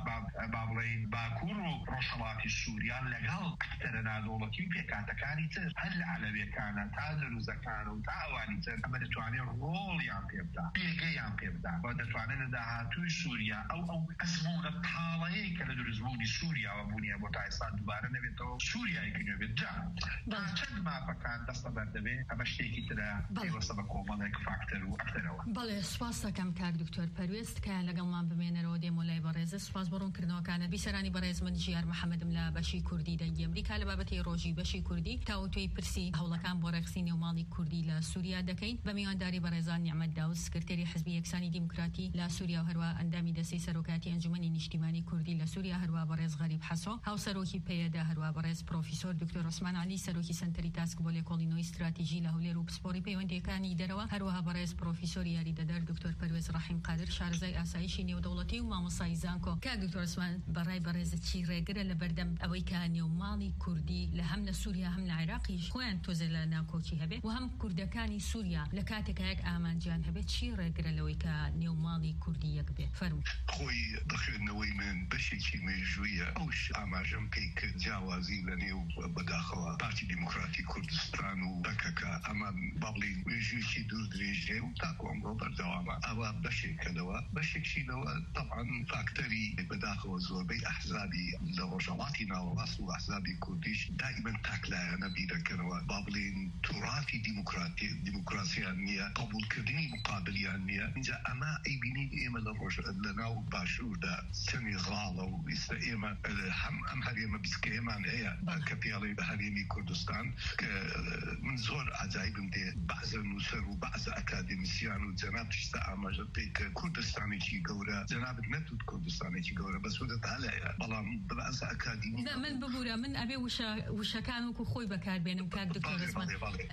با بڵێین باکوور و ڕۆژهەڵاتی سووریا لەگەڵ ئەکتەرە نادوڵەتی و پێکاتەکانی تر هەر لە عەلەویەکانە تا دروزەکان و تا ئەوانی تر ئەمە دەتوانێت ڕۆڵیان پێ بدا پێگەیان پێ بدا و دەتوانێت لە داهاتووی سووریا ئەو ئەو ئەزمونە تاڵەیە کە لە دروستبوونی سووریا و بوونیە بۆ تا ئێستا دووبارە نەبێتەوە سووریای نوێبێت جا تا چەند مافەکان دەستە بەردەبێ ئەمە شتێکی ترە پێوەستە بە کۆمەڵێک فاکتەر و ئەکتەرەوە. بەڵێ سوپاس دەکەم کاک دکتۆر پەروێست کە لەگەڵمان بمێنەرەوە دێمۆلای بەڕێزە سوپاس بە ڕوونکردنەوەکانت بیسەرانی بەڕێز من ژیار محەممەدم لە بەشی کوردی دەنگی ئەمریکا لە بابەتی ڕۆژی بەشی کوردی تاوتوی پرسی هەوڵەکان بۆ ڕێکخستنی نێوماڵی کوردی لە سووریا دەکەین بە میوانداری بەڕێزان نیعمەت داوود سکرتێری حزبی یەکسانی دیموکراتی لە سووریا و هەروە ئەندامی دەستەی سەرۆکاتی ئەنجومەنی نیشتیمانی کوردی لە سووریا هەروە بەڕێز غەریب حەسۆ هاوسەرۆکی پێیەدا هەروە بەڕێز پرۆفیسۆر دکتۆر عوسمان عەلی سەرۆکی سنتەری تاسک بۆ لێکۆڵینەوەی استراتیژی لە هەولێر و پسپۆڕی پەیوەندیەکانی دەرەوە هەروەها بەڕێز پرۆفیسۆر یاریدەدەر دکتۆر پەروێز ڕەحیم قادر شارەزای ئاسایشی نێودەوڵەتی و مامۆستای زانکۆ کاک دکتۆر عوسمان بەڕای بەڕێزت چی ڕێگرە لە بەردەم ئەوەی کە نێوماڵی کوردی لە هەم لە سووریا هەم لە عێراقیش خۆیان تۆزە لە ناوکۆچی هەبێت و هەم کوردەکانی سووریا لە کاتێک یەک ئامانجیان هەبێت چی ڕێگرە لەوەی کە نێوماڵی کوردی یەک بێت فەرموو. خۆی بەخێنەوەی من بەشێکی مێژوویە ئەوش ئاماژەم پێی کرد جیاوازی لە نێو بەداخەوە پارتی دیموکراتی کوردستان و دەکەکە ئەمە باڵین مێژوویەکی دوور درێژێ و تا کۆمڕۆ بەردەوامە ئەوە بەشێکەوە بەشێکشینەوە طبعا فاکتەری بەداخەوە زۆربەی ئەحزابی لە ڕۆژهەڵاتی ناوەڕاست و ئەحزابی کوردیش دائما تاکلایەنە بیرەکەنەوە با بڵێن تووڕاتی دیموکراتی دیموکراسیان نییە قبولکردنی مقابلیان نییە اینجا ئەمە ئەیبینی ئێمە لە ڕۆژ لە ناو باشووردا چەندی غاڵە و ئێستا ئێمە هەم ئەم هەرێمە بیسکەیەمان هەیە کە پێڵێ بە هەرێمی کوردستان کە من زۆر عجایبم دێ بەعزە نووسەر و بەعزە ئەکادمیسیان و جەناب شتە ئاماژە پێی کە کوردستانێکی گەورە جەنابت نەتوت کوردستانێکی گەورە بەس وەدە تالایە بەڵام بەعزە ئەکادمی من ببوورە من ئەبێ وشەکان وەکو خۆی بەکاربێنم کاک دکتۆر عوسمان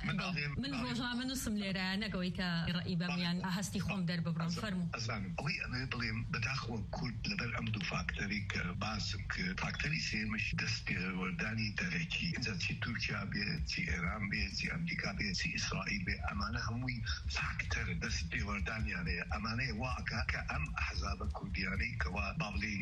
من ڕۆژنامە نووسم لێرە نەگەوەی کە ڕێی بەمیان هەستی خۆم دەرببڕم فەرموو. ئەزانم ئەوەی ئەمێ بڵێم بەداخەوە کورد لەبەر ئەم دوو فاکتەری کە باسم کرد فاکتەری سێمش دەستپێوەردانی دەرەکی اینجا چی تورکیا بێ چی ئێران بێ چی ئەمریکا بێ چی ئیسرائیل بێ ئەمانە هەمووی فاکتەر دەستپێوەردانیانەیە ئەمانەیە واکە کە ئەم ئەحزابە کوردیانەی کەوا با بڵێن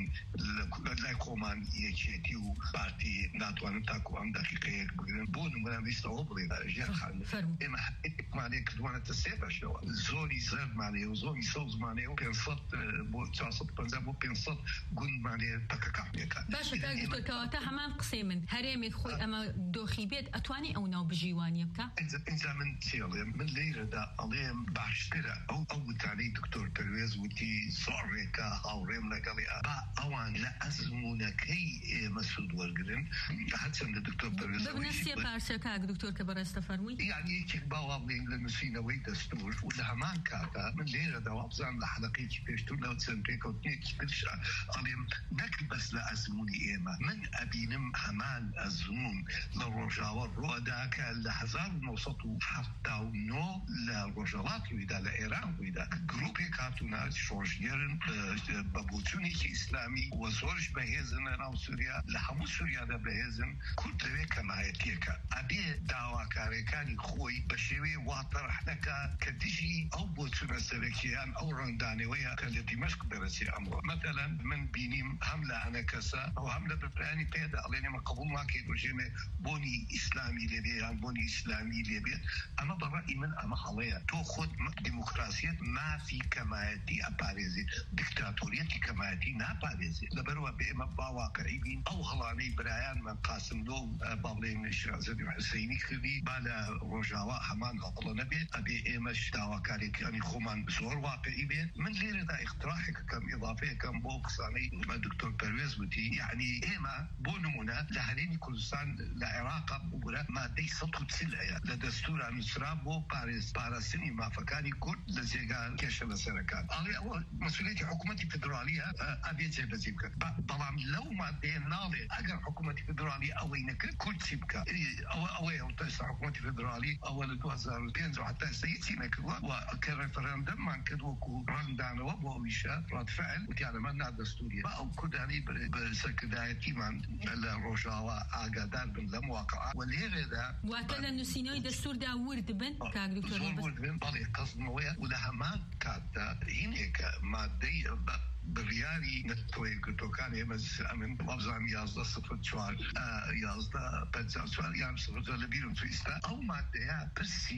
لای خۆمان یەکێتی و پارتی ناتوانن تاکو ئەم دەقیقەیەک بگرن بۆ نمونە ویستەوە بڵێ ژیان خان ئێمە ئێمانەیە کردوانەتە سێ بەشەوە زۆری زەردمانەیە و زۆری سەوزمانەیە و پێنسەد بۆ چوارسەد و پەنجا بۆ پێنسەد گوندمانەیە تەکەکانێکە. باشە کاک دکتۆر کەواتە هەمان قسەی من هەرێمێک خۆی ئەمە دۆخی بێت ئەتوانی ئەو ناو بژیوانیە بکە؟ ئینجا من چێڵێم من لێرەدا ئەڵێم باشترە ئەو ئەو وتانەی دکتۆر پەروێز وتی زۆڕێکە هاوڕێم لەگەڵی با ئەوان لە ئەزمونونەکەی ئێمە سوود وەرگرن هەرچەندە دکتۆر پەروێز ببنە سێ پارچە کاک دکتۆر کە بەڕێستە فەرمووی یعنی یەکێک باوا بڵێن لە نووسینەوەی دەستور و لە هەمان کاتە من لێرەدا وابزان لە حەلەقەیەکی پێشتر لەو چەند پێکەوتنێکی ترشە ئەڵێم نەک بەس لە ئەزمونی ئێمە من ئەبینم هەمان ئەزمون لە ڕۆژاوە ڕۆدا کە لە هەزار و نۆسەد و هەفتا و نۆ لە ڕۆژهەڵاتی ویدا لە ئێران ویدا گروپێک هاتوونە شۆژگێرن بە بۆچوونێکی ئیسلامی و زۆرش بەهێزن لە ناو سووریا لە هەموو سووریادا بەهێزن کورد لەوێ کەمایەتیەکە ئەبێ داواکارەکانی خۆی بە شێوەیە واتەڕح نەکا کە دژی ئەو بۆچوونە سەرەکییان ئەو ڕەنگدانەوەیە کە لە دیمەشق دەرەچێ ئەمڕۆ مەتەلەن من بینیم هەم لە هەنە کەسە ئەو هەم لە بەپرانی پێدا ئەڵێنێ مە قبوڵ ناکەی دوژێمێ بۆنی ئیسلامی لێبێ یان بۆنی ئیسلامی لێبێ ئەمە بەڕای من ئەمە هەڵەیە تۆ خۆت دیموکراسیەت مافی کەمایەتی ئەپارێزی دیکتاتۆریەتی کەمایەتی ناپارێزی لەبەرەوە بێ ئێمە باواقعی بین ئەو هەڵانەی برایانمان قاسملۆ و با بڵێن شیرازەدی حوسەینی کردی با لە ڕۆژاوا هەمان هەڵە نەبێت ئەبێ ئێمەش داواکارێکانی خۆمان زۆر واقعی بێت من لێرەدا اقتراحێکەکەم ئضافەیەکەم بۆ قسانەی دکتۆر پەروێز وتی یعنی ئێمە بۆ نمونە لە هەرێمی کوردستان لە عێراق بوورە مادەی سەد و چل هەیە لە دەستورا نووسرا بۆ پارێز پاراستنی مافەکانی کورد لە جێگا کێشە لەسەرەکان ئاڵێ ئەوە مەسئولیەتی حکوومەتی فدرالیە ئەبێ جێبەجێ بکات بەڵام لەو مادەیە ناڵێ ئەگەر حکوومەتی فدرالی ئەوەی نەکرد کورد چی بکات ئەوە ئەوەیە ئەوتەستا حکوومەتی فدرالی ئەوە لە دوو هەزار و پێنج حتا ئێستا هیچی نەکردووە و کە ڕێفەرەندەممان کرد وەکو ڕەنگدانەوە بۆ ئەویشە ڕادفعل وتیانە ئەمە نادەستوریە ئەو کوردانی بە سەرکردایەتیمان لە ڕۆژاوا ئاگادار بن لەم واقعە و لێرەدا واتە لە نووسینەوەی دەستوردا ورد بن کاک دکتۆر ورد بن بەڵێ قەزمەوەیە و لە هەمان کاتدا هینێکە مادەی بڕیاری نەتۆی گرتوەکان ئێمە ئەمن وەبزان یازدە سفر چوار یازدە پەنجا چوار یان سفر لە بیرم تو ئێستا ئەو مادەیە پرسی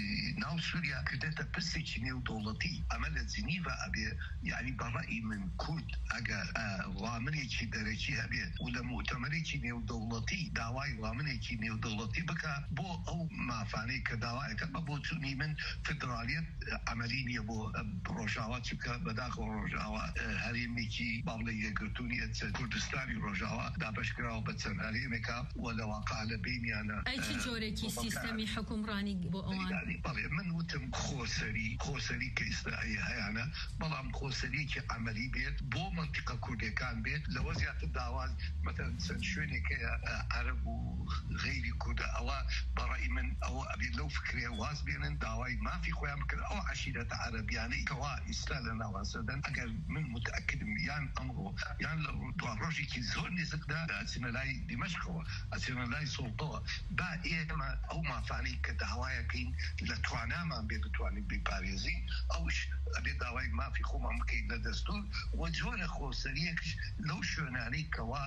ناو سووریا کردێتە پرسێکی نێودەوڵەتی ئەمە لە جنیڤە ئەبێ یعنی بەڕەئی من کورد ئەگەر ڕامنێکی دەرەکی هەبێت و لە مؤتەمەرێکی نێودەوڵەتی داوای ڕامنێکی نێودەوڵەتی بکە بۆ ئەو مافانەی کە داوایەکە بە بۆچوونی من فدرالیەت عەمەلی نییە بۆ ڕۆژاوا چکە بەداخەوە ڕۆژاوا هەرێمێکی باڵێ یەکگرتوونی کوردستانی ڕۆژاوا دابەشکراوە بە چەند هەرێمێکە و لە واقع لە بینیانە ئەی چ جۆرێکی سیستەمی حکومڕانی بۆ ئەوان بەڵێ من وتم خۆسەری خۆسەری کە ئێستایی هەیەە بەڵام خۆسەریەکی عەمەلی بێت بۆ منتیقە کوردەکان بێت لەوە زیاتر داواز مەتەن چەند شوێنێکەیە عەرەب و غەیری کوردە ئەوە بەڕای من ئەوە ئەبێت لەو فکرێ واز بێنن داوای مافی خۆیان بکرد ئەو عەشیرەتە عەرەبیانەی کەوا ئیستا لە ناوانسەدەن ئەگەر من متأكدم یان ئەمڕۆ یان لە دوا ڕۆژێکی زۆر نزیکدا ئەچینە لای دیمەشقەوە ئەچینە لای سوڵتەوە با ئێمە ئەو مافانەی کە داوایەکەین لە توانامان بێ بتوانین بپارێزین ئەوش ئەبێ داوای مافی خۆمان بکەین لە دەستور و جۆرە خۆسەریەکش لەو شوێنانەی کەوا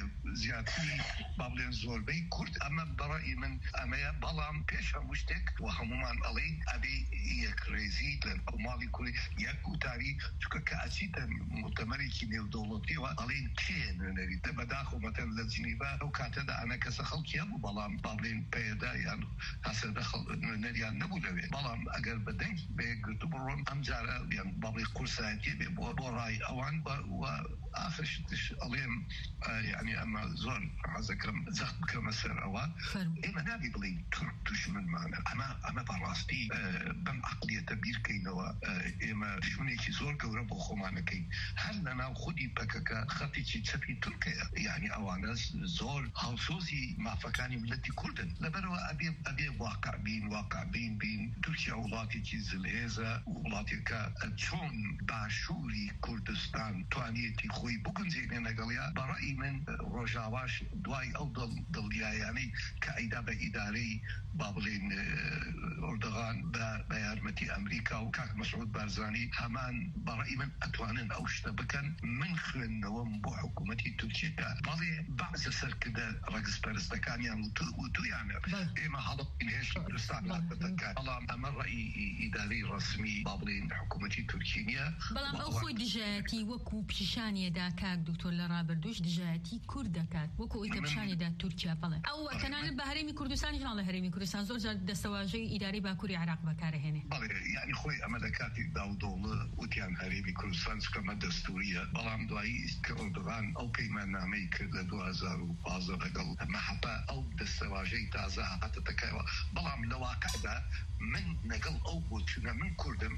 زیاتری با بڵێن زۆربەی کورد ئەمە بەڕای من ئەمەیە بەڵام پێش هەموو شتێک و هەمومان ئەڵێن ئەبێ یەکڕێزی لە ئەو ماڵی کوردی یەک وتاری چونکە کە ئەچیتە مؤتەمەرێکی نێودەوڵەتیەوە ئەڵێن کێ نوێنەری دە بەداخۆ مەتەن لە جنیڤا ئەو کاتەدا ئەنە کەسە خەڵکی هەبوو بەڵام با بڵێن پێدا یان هەسەدە نوێنەریان نەبوو لەوێ بەڵام ئەگەر بەدەنگ بێگرتو بڕۆن ئەم جارە یان با بڵێ قورسایەتی بێ بۆ بۆ ڕای ئەوان و ئاخرش ئەڵێم یعنی ئەمە زۆر حەزەکەم زەخت بکەمە سەر ئەوە ئێمە نابی بڵێن تورک دوژمنمانە ئەمە ئەمە بەڕاستی بەم عەقلیەتە بیرکەینەوە ئێمە دژمنێکی زۆر گەورە بۆ خۆمانەکەین هەر لە ناو خودی پەکەکە خەتێکی چەپی تورکەیە یعنی ئەوانە زۆر هاوسۆزی مافەکانی ملەتی کوردن لەبەرەوە ئەبێ ئەبێ واقع بین واقع بین بین تورکیا وڵاتێکی زلهێزە وڵاتێکە چۆن باشووری کوردستان توانیەتی خۆی بگونجێنێ لەگەڵیا بەڕەئی من ڕۆژاواش دوای ئەو دڵنیایانەی کە ئەیدا بە ئیدارەی با بڵێن ئۆردۆغان بە یارمەتی ئەمریکا و کاک مەسعود بارزانی هەمان بەڕەئی من ئەتوانن ئەو شتە بکەن من خوێندنەوەم بۆ حکوومەتی تورکیەکە بەڵێ بەعزە سەرکردە ڕەگزپەرستەکانیان و تویانە ئێمە هەڵبین هێش کوردستان بەدەکات بەڵام ئەمە ڕەئی ئیدارەی ڕەسمی با بڵێن حکوومەتی تورکی نییە بەڵام ئەو خۆی دژایەتی وەکو پیشانیەدا کاک دکتۆر لە ڕابردوش دژایەتی کورد دەکات وەکو ئەوی کە پیشانیدا تورکیا بڵێ ئەو تەنانەت بە هەرێمی کوردستانی ژناڵ لە هەرێمی کوردستان زۆر جار دەستەواژەی ئیدارەی باکووری عێراق بەکارەهێنێ بەڵێ یعنی خۆی ئەمە لە کاتێکدا و دۆڵە وتیان هەرێمی کوردستان چکەمە دەستوریە بەڵام دوایی کە ئۆردۆغان ئەو پەیماننامەی کرد لە دوو هەزار و پانزدە لەگەڵ مەحەبە ئەو دەستەواژەی تازە هاتەتەکەیەوە بەڵام لە واقعدا من لەگەڵ ئەو بۆچوونە من کوردم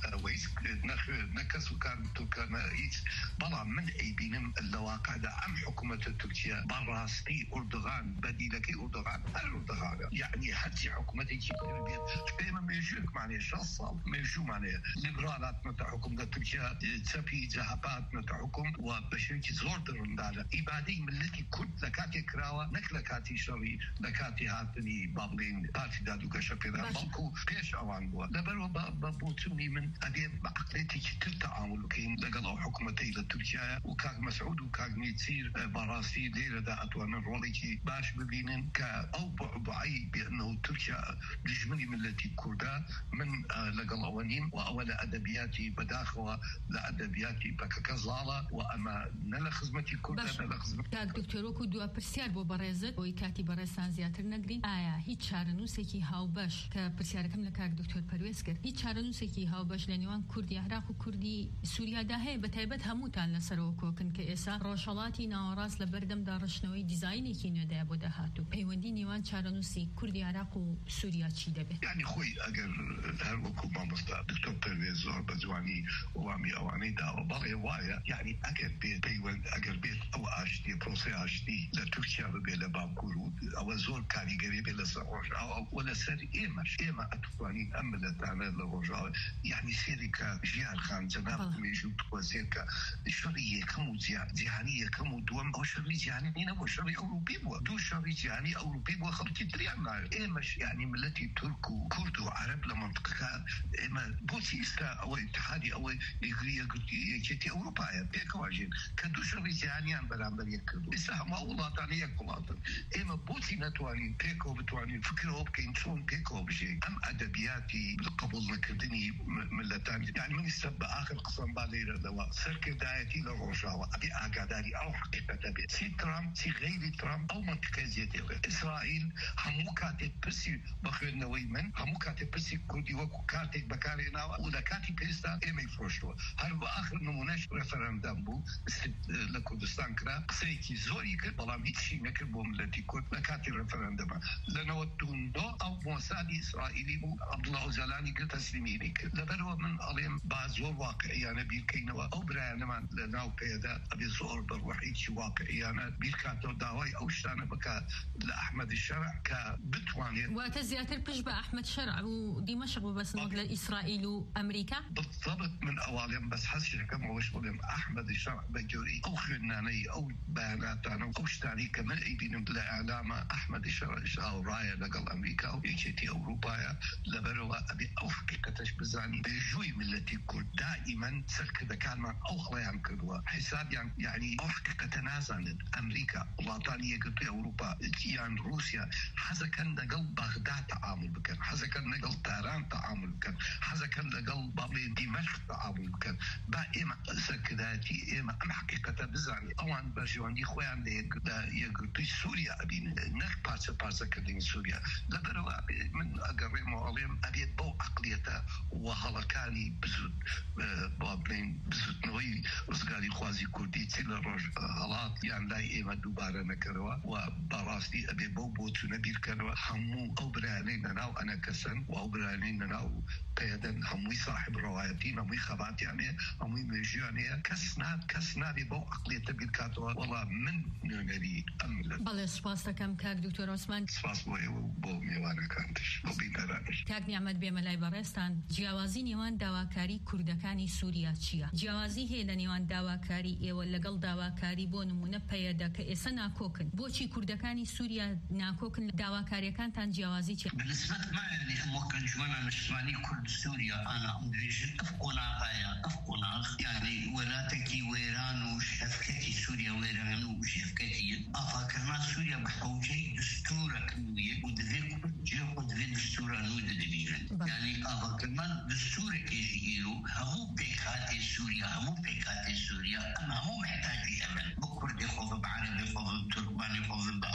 ويس نخ نكسو كان تركنا إيش بلا من أي بينهم الواقع ده أم حكومة تركيا براستي أردوغان بديلك أردوغان أردوغان يعني حتى حكومة تجيب البيت فيما ميجوك معناه شخصا ميجو معناه ليبرالات متى حكومة تركيا تسبي جهابات متى حكم وبشركة زور درندالة إبادي ملتي كرد لكاتي كراوة نك لكاتي شري لكاتي هاتني بابلين بارتي دادو كشبيرا بلكو بيش أوان بوا لبرو بابوتوني من أبي بعقلتي تلتعامل كين لقلوا حكومتي لتركيا وكاك مسعود وكاك ميتصير براسي ليلة دا أتوانا روليكي باش ببينن كأو بعي بأنه تركيا لجملي ملتي كردا من لقلوانين وأولا أدبياتي بداخوة لأدبياتي بككزالة وأما نلا خزمتي كردا نلا خزمتي كاك دكتوروكو دوا برسيار بو برزت ويكاتي برسان زياتر نقرين آيا هيت شارنوسيكي هاو باش كبرسياركم لكاك دكتور پرويز کرد هیچ چارەنووسێکی هاوبەش لە نێوان کوردی عێراق و کوردی سووریادا هەیە بەتایبەت هەمووتان لەسەرەوە کۆکن کە ئێستا ڕۆژهەڵاتی ناوەڕاست لە بەردەمدا ڕشنەوەی دیزاینێکی نوێدایە بۆ داهاتوو پەیوەندی نێوان چارەنووسی کوردی عێراق و سووریا چی دەبێت؟ یعنی خۆی ئەگەر هەر وەکو مامۆستا دکتۆر پەروێز زۆر بە جوانی وەڵامی ئەوانەی داوە بەڵێ وایە یعنی ئەگەر بێت پەیوەند ئەگەر بێت ئەو ئاشتی پرۆسەی ئاشتی لە تورکیا ببێت لە باکوور و ئەوە زۆر کاریگەری بێت لەسەر ڕۆژئاوا و لەسەر ئێمەش ئێمە ئەتوانین ئەم ملەتانە لە ڕۆژاوا يعني سيرك جيار خان جناب ميجو توزيرك شري كم جهانية كم دوم أو شري جهاني أو شري أوروبي بوا دو شري جهاني أوروبي بوا خلتي تريانا إيه مش يعني ملتي تركو كرد وعرب لمنطقة إما بوتي إستا أو اتحادي أو يجري يجتي أوروبا بيك واجين كدو شري جهاني عن برامبر يكردو إسا ما أولا تاني يكولاتن إما بوتي نتواني بيكو بتواني فكرة بكين شون بيكو بشي أم أدبياتي بالقبول نكردني ملتان يعني من السبب آخر قسم باليرة دواء سرك دايتي للرجاوة أبي أقداري أو حقيقة بي سي ترامب سي غير ترامب أو منطقة زيادة إسرائيل همو كاتب برسي بخير نوي من همو كاتب برسي كردي وكو كاتب بكارينا ولا كاتب بيستا إيمي فروشتوا هل بآخر نمونش رفرندم بو لكردستان كرا قسيكي زوري كر بلام هيتشي نكر بو ملتي كرد لكاتي رفرندم لنوتون دو أو موسادي إسرائيلي بو عبد الله أوزالاني كر تسليميني كر لبرو من عليهم بعضور واقعيانا بيركينوا أو برانا من لناو بيدا أبي زور بالوحيد شي واقعيانا بيركاتو داوي أو شتانا بكا لأحمد الشرع كبتواني وتزياتر بشبه أحمد شرع ودمشق بس نقول لإسرائيل وأمريكا بالضبط من أولهم بس حسش كم هوش بولهم أحمد الشرع بجوري أو خناني أو بياناتنا أو شتاني كمان أيدين لإعلامة أحمد الشرع شاو راية لقل أمريكا أو يجيتي أوروبا لبرو أبي أو حقيقتش بزاني بيجوي ملتي كرد دائما سلك ذا كان من أو خليان كردوا حساب يعني يعني أو حقيقة تنازل أمريكا ولاطانية قلت أوروبا يعني روسيا حزا كان نقل بغداد تعامل بكن حزا كان نقل طهران تعامل بكن حزا كان نقل بابلين دمشق تعامل بكن با إما سلك ذاتي إما أم حقيقة بزاني أوان برجواني خوان يقلت سوريا أبين نك بارسة بارسة كردين سوريا لبرو من أقرب معلم أبيت بو عقليته وهلكاني بزود بابلين بزود نوعي رزقالي خوازي كردي تيلا روج هلات يعني لا إيما دوبارة نكروا وبراستي أبي بو بوتو نبير كروا همو أو برانين ناو أنا كسن وأو برانين ناو قيدا هموي صاحب روايتين هموي خبات يعني هموي ميجيانية كسنا كسنا بي بو عقلية تبير كاتوا والله من نغري أملا بالله سپاس دكم كاك دكتور عثمان سپاس بوي وبو ميوانا كانتش وبي نرانش كاك نعمت بيملاي بارستان جیاوازی نێوان داواکاری کوردەکانی سووریا چییە؟ جیاوازی هەیە لە نێوان داواکاری ئێوە لەگەڵ داواکاری بۆ نمونە پەیەدا کە ئێستا ناکۆکن بۆچی کوردەکانی سووریا ناکۆکن داواکاریەکانتان جیاوازی چیە؟ بالنسبة ما يعني ممكن جوانا نشماني كرد سوريا أنا أمريج أفقنا بايا أفقنا يعني ولاتكي ويران وشفكتي سوريا ويران وشفكتي أفاكرنا سوريا بحوجي دستورة كنوية ودفي جيو ودفي دستورة نوية دليلا يعني أفاكرنا دستورة كيجيرو همو بيكاتي سوريا همو بيكاتي سوريا أما همو محتاجي أمن بكردي خوف بعربي خوف بتركماني خوف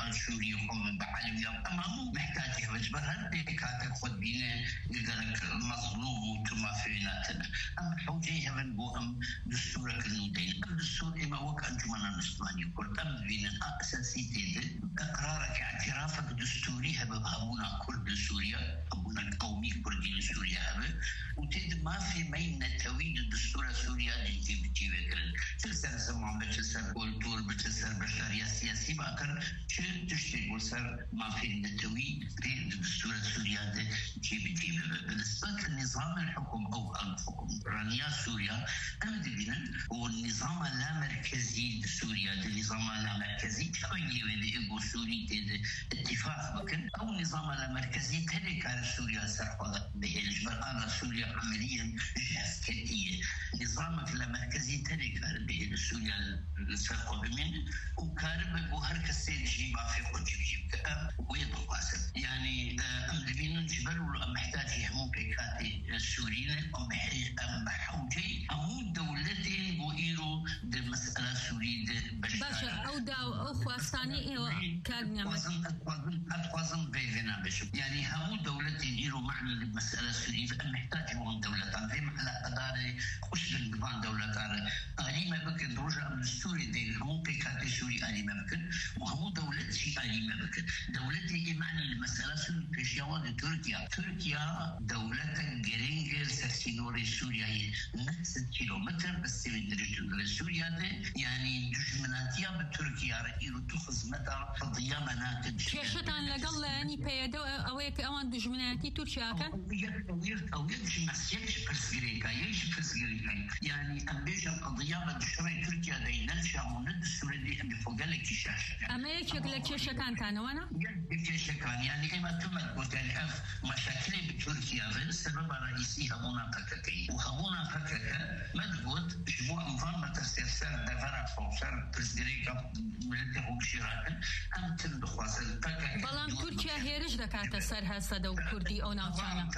وزارة سوريا وهم بعلوية أمامه محتاج يجبر هالبيك هذا خد بينا يقولك مظلوم وتما فيناتنا أم حوجي هبن بو أم دستورك النودين أم دستور إما وك أنجمنا نسماني كرد أم بينا أساسي تيد إقرارك اعترافك دستوري هبب هبونا كرد سوريا هبونا قومي كردين سوريا هبب وتيد ما في مين نتويد الدستور سوريا دي بتجي بكرن تلسر سمع بتلسر كولتور بتلسر بشرية سياسي باكر شو تشتغل وسر ما في النتويد في الدستور سوريا دي بتجي بتجي بالنسبة للنظام الحكم أو الحكم رانيا سوريا أمدبنا والنظام اللامركزي سوريا ده النظام اللامركزي كمان يودي إبو سوري ده اتفاق بكن أو النظام اللامركزي تلك على سوريا سرقة به الجبر أنا سوريا عمليا جاسكتية نظامك اللامركزي تلك على به سوريا سرقة بمن وكارب بوهر كسيد جيبا في قد جيب كأب ويضو قاسم يعني أمدبنا الجبل محتاج يهمون بكاتي السوريين أم بحوجي أمو دولتين وإيرو دي مسألة سورية باشا أو داو أو خواستاني إيوه كاد نعمل أتوازن بيفنا بشو يعني همو دولتين إيرو معنى المسألة السورية أم محتاجون دولتان في محلة قداري خوش لنقبان دولتان أليما بكن رجع من السوري دي همو بيكاتي سوري أليما بكن وهمو دولتي أليما بكن دولتي معنى المسألة سورية بشيوان تركيا تركيا دولة جرينجر سكسينوري سوريا نفس كيلومتر بس من درجة سوريا ده يعني دشمناتيا بتركيا رئيرو تخز متى قضية مناطق كيشتان لقل يعني بيدو أويك أوان دشمناتي تركيا كان أويك أويك أويك جمسيكش برسجريكا يش برسجريكا يعني أمبيجا قضية بدشري تركيا ده ينشأ وند سوريا دي أمي فوقلك كيشاشة أما يشك لك كيشتان تانا وانا كيشتان يعني إما تمت وتلقف مشاكل بتركيا في السبب الرئيسي همونا فككي وهمونا فككا مدقود جموع نظام تستفسر دفرع فوصر برسجريكا ملتقو بشيراكا أم تندخواصل فككا بلام تركيا هيرج دكاتا سرها صدو كردي أو ناوشانا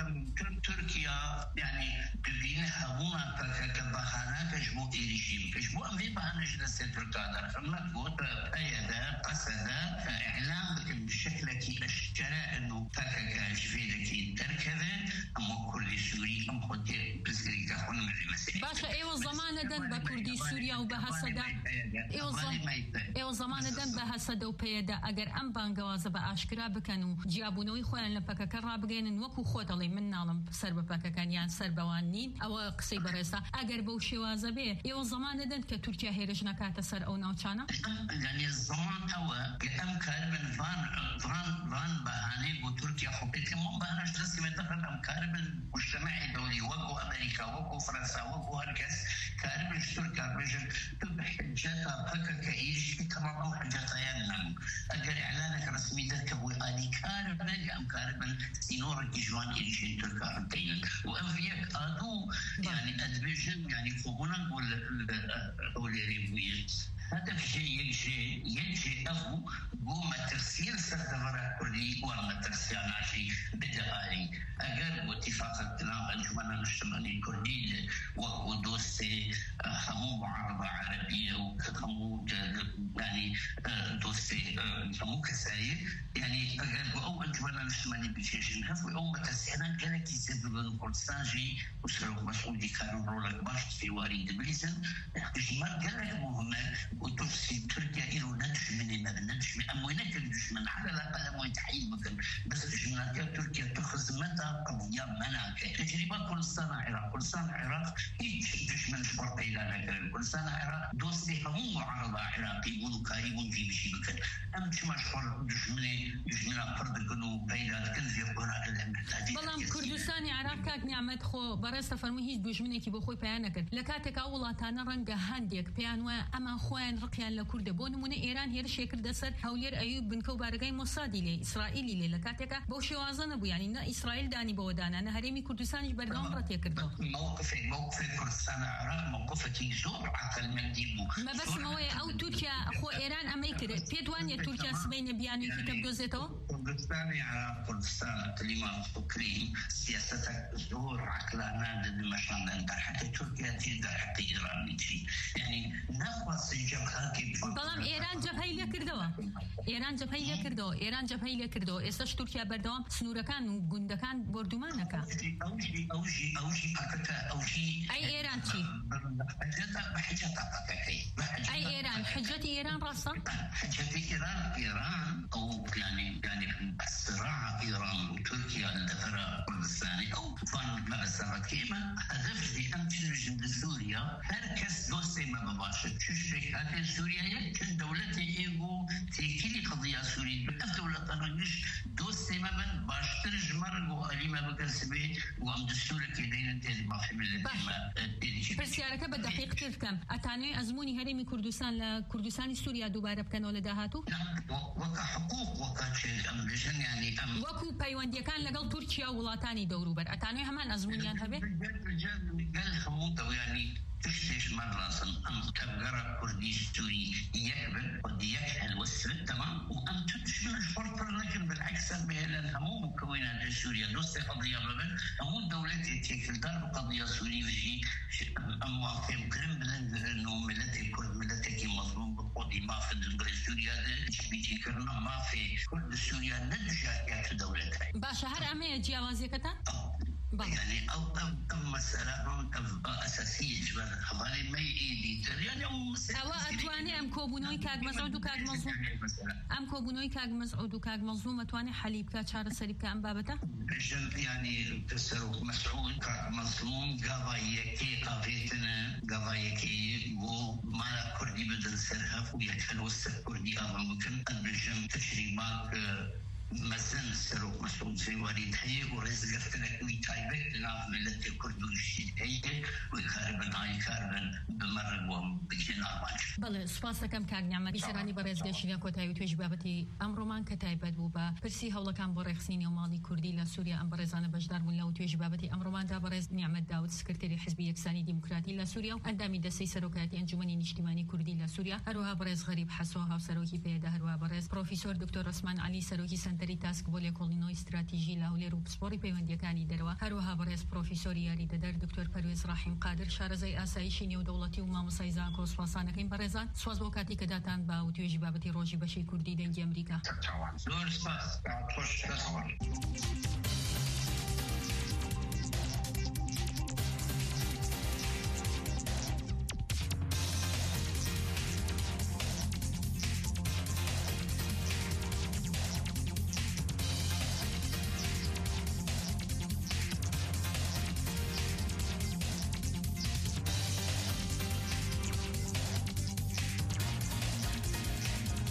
تركيا يعني ببين همونا فككا بخاناك جمو إيريشيم جمو أمي بهانا جلسة تركادا مدقود أيدا قصدا إعلام بكم بشكلكي أشترى أنه فككا جفيدكي تركبه أما كل سوري أم خدي برسجريكا خونم المسيح باشا ايوه زمان دن بكردي سوريا وبهسدا ايوه زمان ايوه زمان دن بهسدا وبيدا اگر ام بانگوازه به اشکرا بکنو جیابونوی خوان لپکه کرا بگینن وکو خودلی من نالم سر بپکه کن یان سر بوانین او قصی برسا اگر بو شوازه به ایوه زمان دن که ترکیا هیرج نکات سر او ناوچانا يعني الزمان هو ام كاربن فان فان فان بهاني بو تركيا حبيت مو بهانش درسي مدخل ام كاربن مجتمعي دولي وكو امريكا وكو فرنسا وكو هركس كاربن تركيا بجن بحجتها فكك ايش كما او حاجات ينن اجر اعلانك رسمي ذاك هو اني كاربن ام كاربن سينور الجوان ايش تركيا بين وافيك ادو يعني ادبيجن يعني فوقنا نقول اولي ريفويت هذا الشيء يجي يجي أبو قوم ترسيل سردفرة كلي وما ترسيل عشي بدأي أجر واتفاق التناغ الجمال المجتمعي الكردي ودوستي همو عربة عربية وهمو يعني دوستي همو كسائر يعني أجر أو الجمال المجتمعي بيشيشن هفو أو ما ترسيل قالك يسبب كردستان جي وسرق مسؤولي كانوا رولك باش في واريد بليزن الجمال قالك مهمة وتفسي تركيا إيرو ندش من ما بندش من أموينك ندش من على الأقل أموين تحيل مكان بس جملاتها تركيا تأخذ متى قضية مناك تجربة كردستان العراق كردستان العراق هيك دش من شبرت إلى نكرم كردستان العراق دوستي هم معارضة عراقي ونكاري ونجي بشي مكان أم شو مشهور دش من دش من فرد كنو بيلاد كنز يقول على المحتاجين بلام كردستان العراق كاك نعمت خو برست فرمي هيك دش منك بخوي بيانك لكاتك أولا تانا رنجا هنديك بيانوا أما خوان رقيان لكرد بون من إيران هير شكر دسر هولير أيوب بن كوبارجاي مصادي لي إسرائيلي لي لكاتك بوشي وازن أبو يعني نا إسرائيل داني بودانا أنا هرمي كردستان برجام رتي كردو موقف موقف كردستان العراق موقفك يزور عقل من ديبو ما بس موي أو تركيا خو إيران أمريكا بيدوان يا تركيا سبين بياني في تبدو زيتو كردستان على كردستان كلمة فكرين سياستك ظهور عقلانة للمشان در حتى تركيا تي در حتى إيران تي يعني نقص الجبهة كيف بلام إيران جبهة إلى كردوا إيران جبهة إلى كردوا إيران جبهة إلى كردوا إستش تركيا بردوام سنورة كان وجند كان بردمانك أوجي أوجي أوجي أكتا أوجي أي إيران تي أي إيران حجة إيران راسا حجة إيران إيران أو يعني يعني الصراع إيران وتركيا الدفرة كردستاني أو فان ما بسرعة كيما هدف دي أمشي جنب سوريا هركس دوستي ما بباشر تشترك هذه سوريا يمكن دولتي إيجو تيكيلي قضية سوريا الدولة ترجش دوستي ما بن باشتر جمر وقالي ما بكسبه وعم دستورة كدين تاني ما في ملة ما بس يا ركب الدقيق تركم أتاني أزموني هرمي كردستان لكردستان سوريا دوباره بكن ولا دهاتو وكا حقوق وكا شيء أم بيشن يعني أم وكو بايواندي كان لقل تركيا ولاتاني دوروبر أتاني همان أزمونيان هبه قال خموطة يعني تشتيش مرة أم تبقر كردي سوري يكبر ودي يكهل والسبت تمام وأم تشمل الفرطر لكن بالعكس بهلن همو مكونات سوريا دوستي قضية ببن همو دولتي تيكل دار قضية سوري بشي أم واقفين كرم بلن إنه ملتي كرد ملتي مظلوم بقضي ما في دولة سوريا ده بيجي كرنا ما في كرد سوريا نرجع يا دولتها باشا هر أمي جوازي كتا يعني أو أم مسألة أساسية جبل حضاري ما يدي يعني أو أو أتواني أم كوبونوي كاج مسعود وكاج مظلوم أم كوبونوي كاج مسعود وكاج مظلوم أتواني حليب كاج شار سريب كأم بابته يعني تسرق مسعود كاج مظلوم قضايا قضيتنا قضايا كي وما كردي بدل سرها ويكفل وسط كردي أمر ممكن أنبجم تشريبات مثلا سرق مسعود سيواري هي ورز قفتنا كوي تايبك لنا ملت الكرد والشيء هي ويخاربن هاي خاربن بمرق وهم بجين أربانش بله سپاس دەکەم کاک نیعمەت بیسەرانی بەڕێز گەشتنە کۆتایی و توێژ بابەتی ئەمڕۆمان کە تایبەت بوو بە پرسی هەوڵەکان بۆ ڕێخستنی نێوماڵی کوردی لە سووریا ئەم بەڕێزانە بەشدار بوون لەو توێژ بابەتی ئەمڕۆماندا بەڕێز نیعمەت داود سکرتێری حزبی یەکسانی دیموکراتی لە سووریا و ئەندامی دەستەی سەرۆکایەتی ئەنجومەنی نیشتیمانی کوردی لە سووریا هەروەها بەڕێز غەریب حەسۆ هاوسەرۆکی پێدا هەروەها بەڕێز پرۆفیسۆر دکتۆر ڕسمان عەلی سەرۆکی سەنتەری تاسک بۆ لێکۆڵینەوەی استراتیژی لە هەولێر و پسپۆڕی پەیوەندیەکانی دەرەوە هەروەها بەڕێز پرۆفیسۆری یاریدەدەر دکتۆر پەروێز ڕاحیم قادر شارەزای ئاسایشی نێودەوڵەتی و مامۆسای زانکۆ سوپاسانەکەین بەڕێزان سواز بۆ کاتی کە داتان با و توێژی بابەتی ڕۆژی بەشەی کوردی دەنگی ئەمریکا زۆر سپاس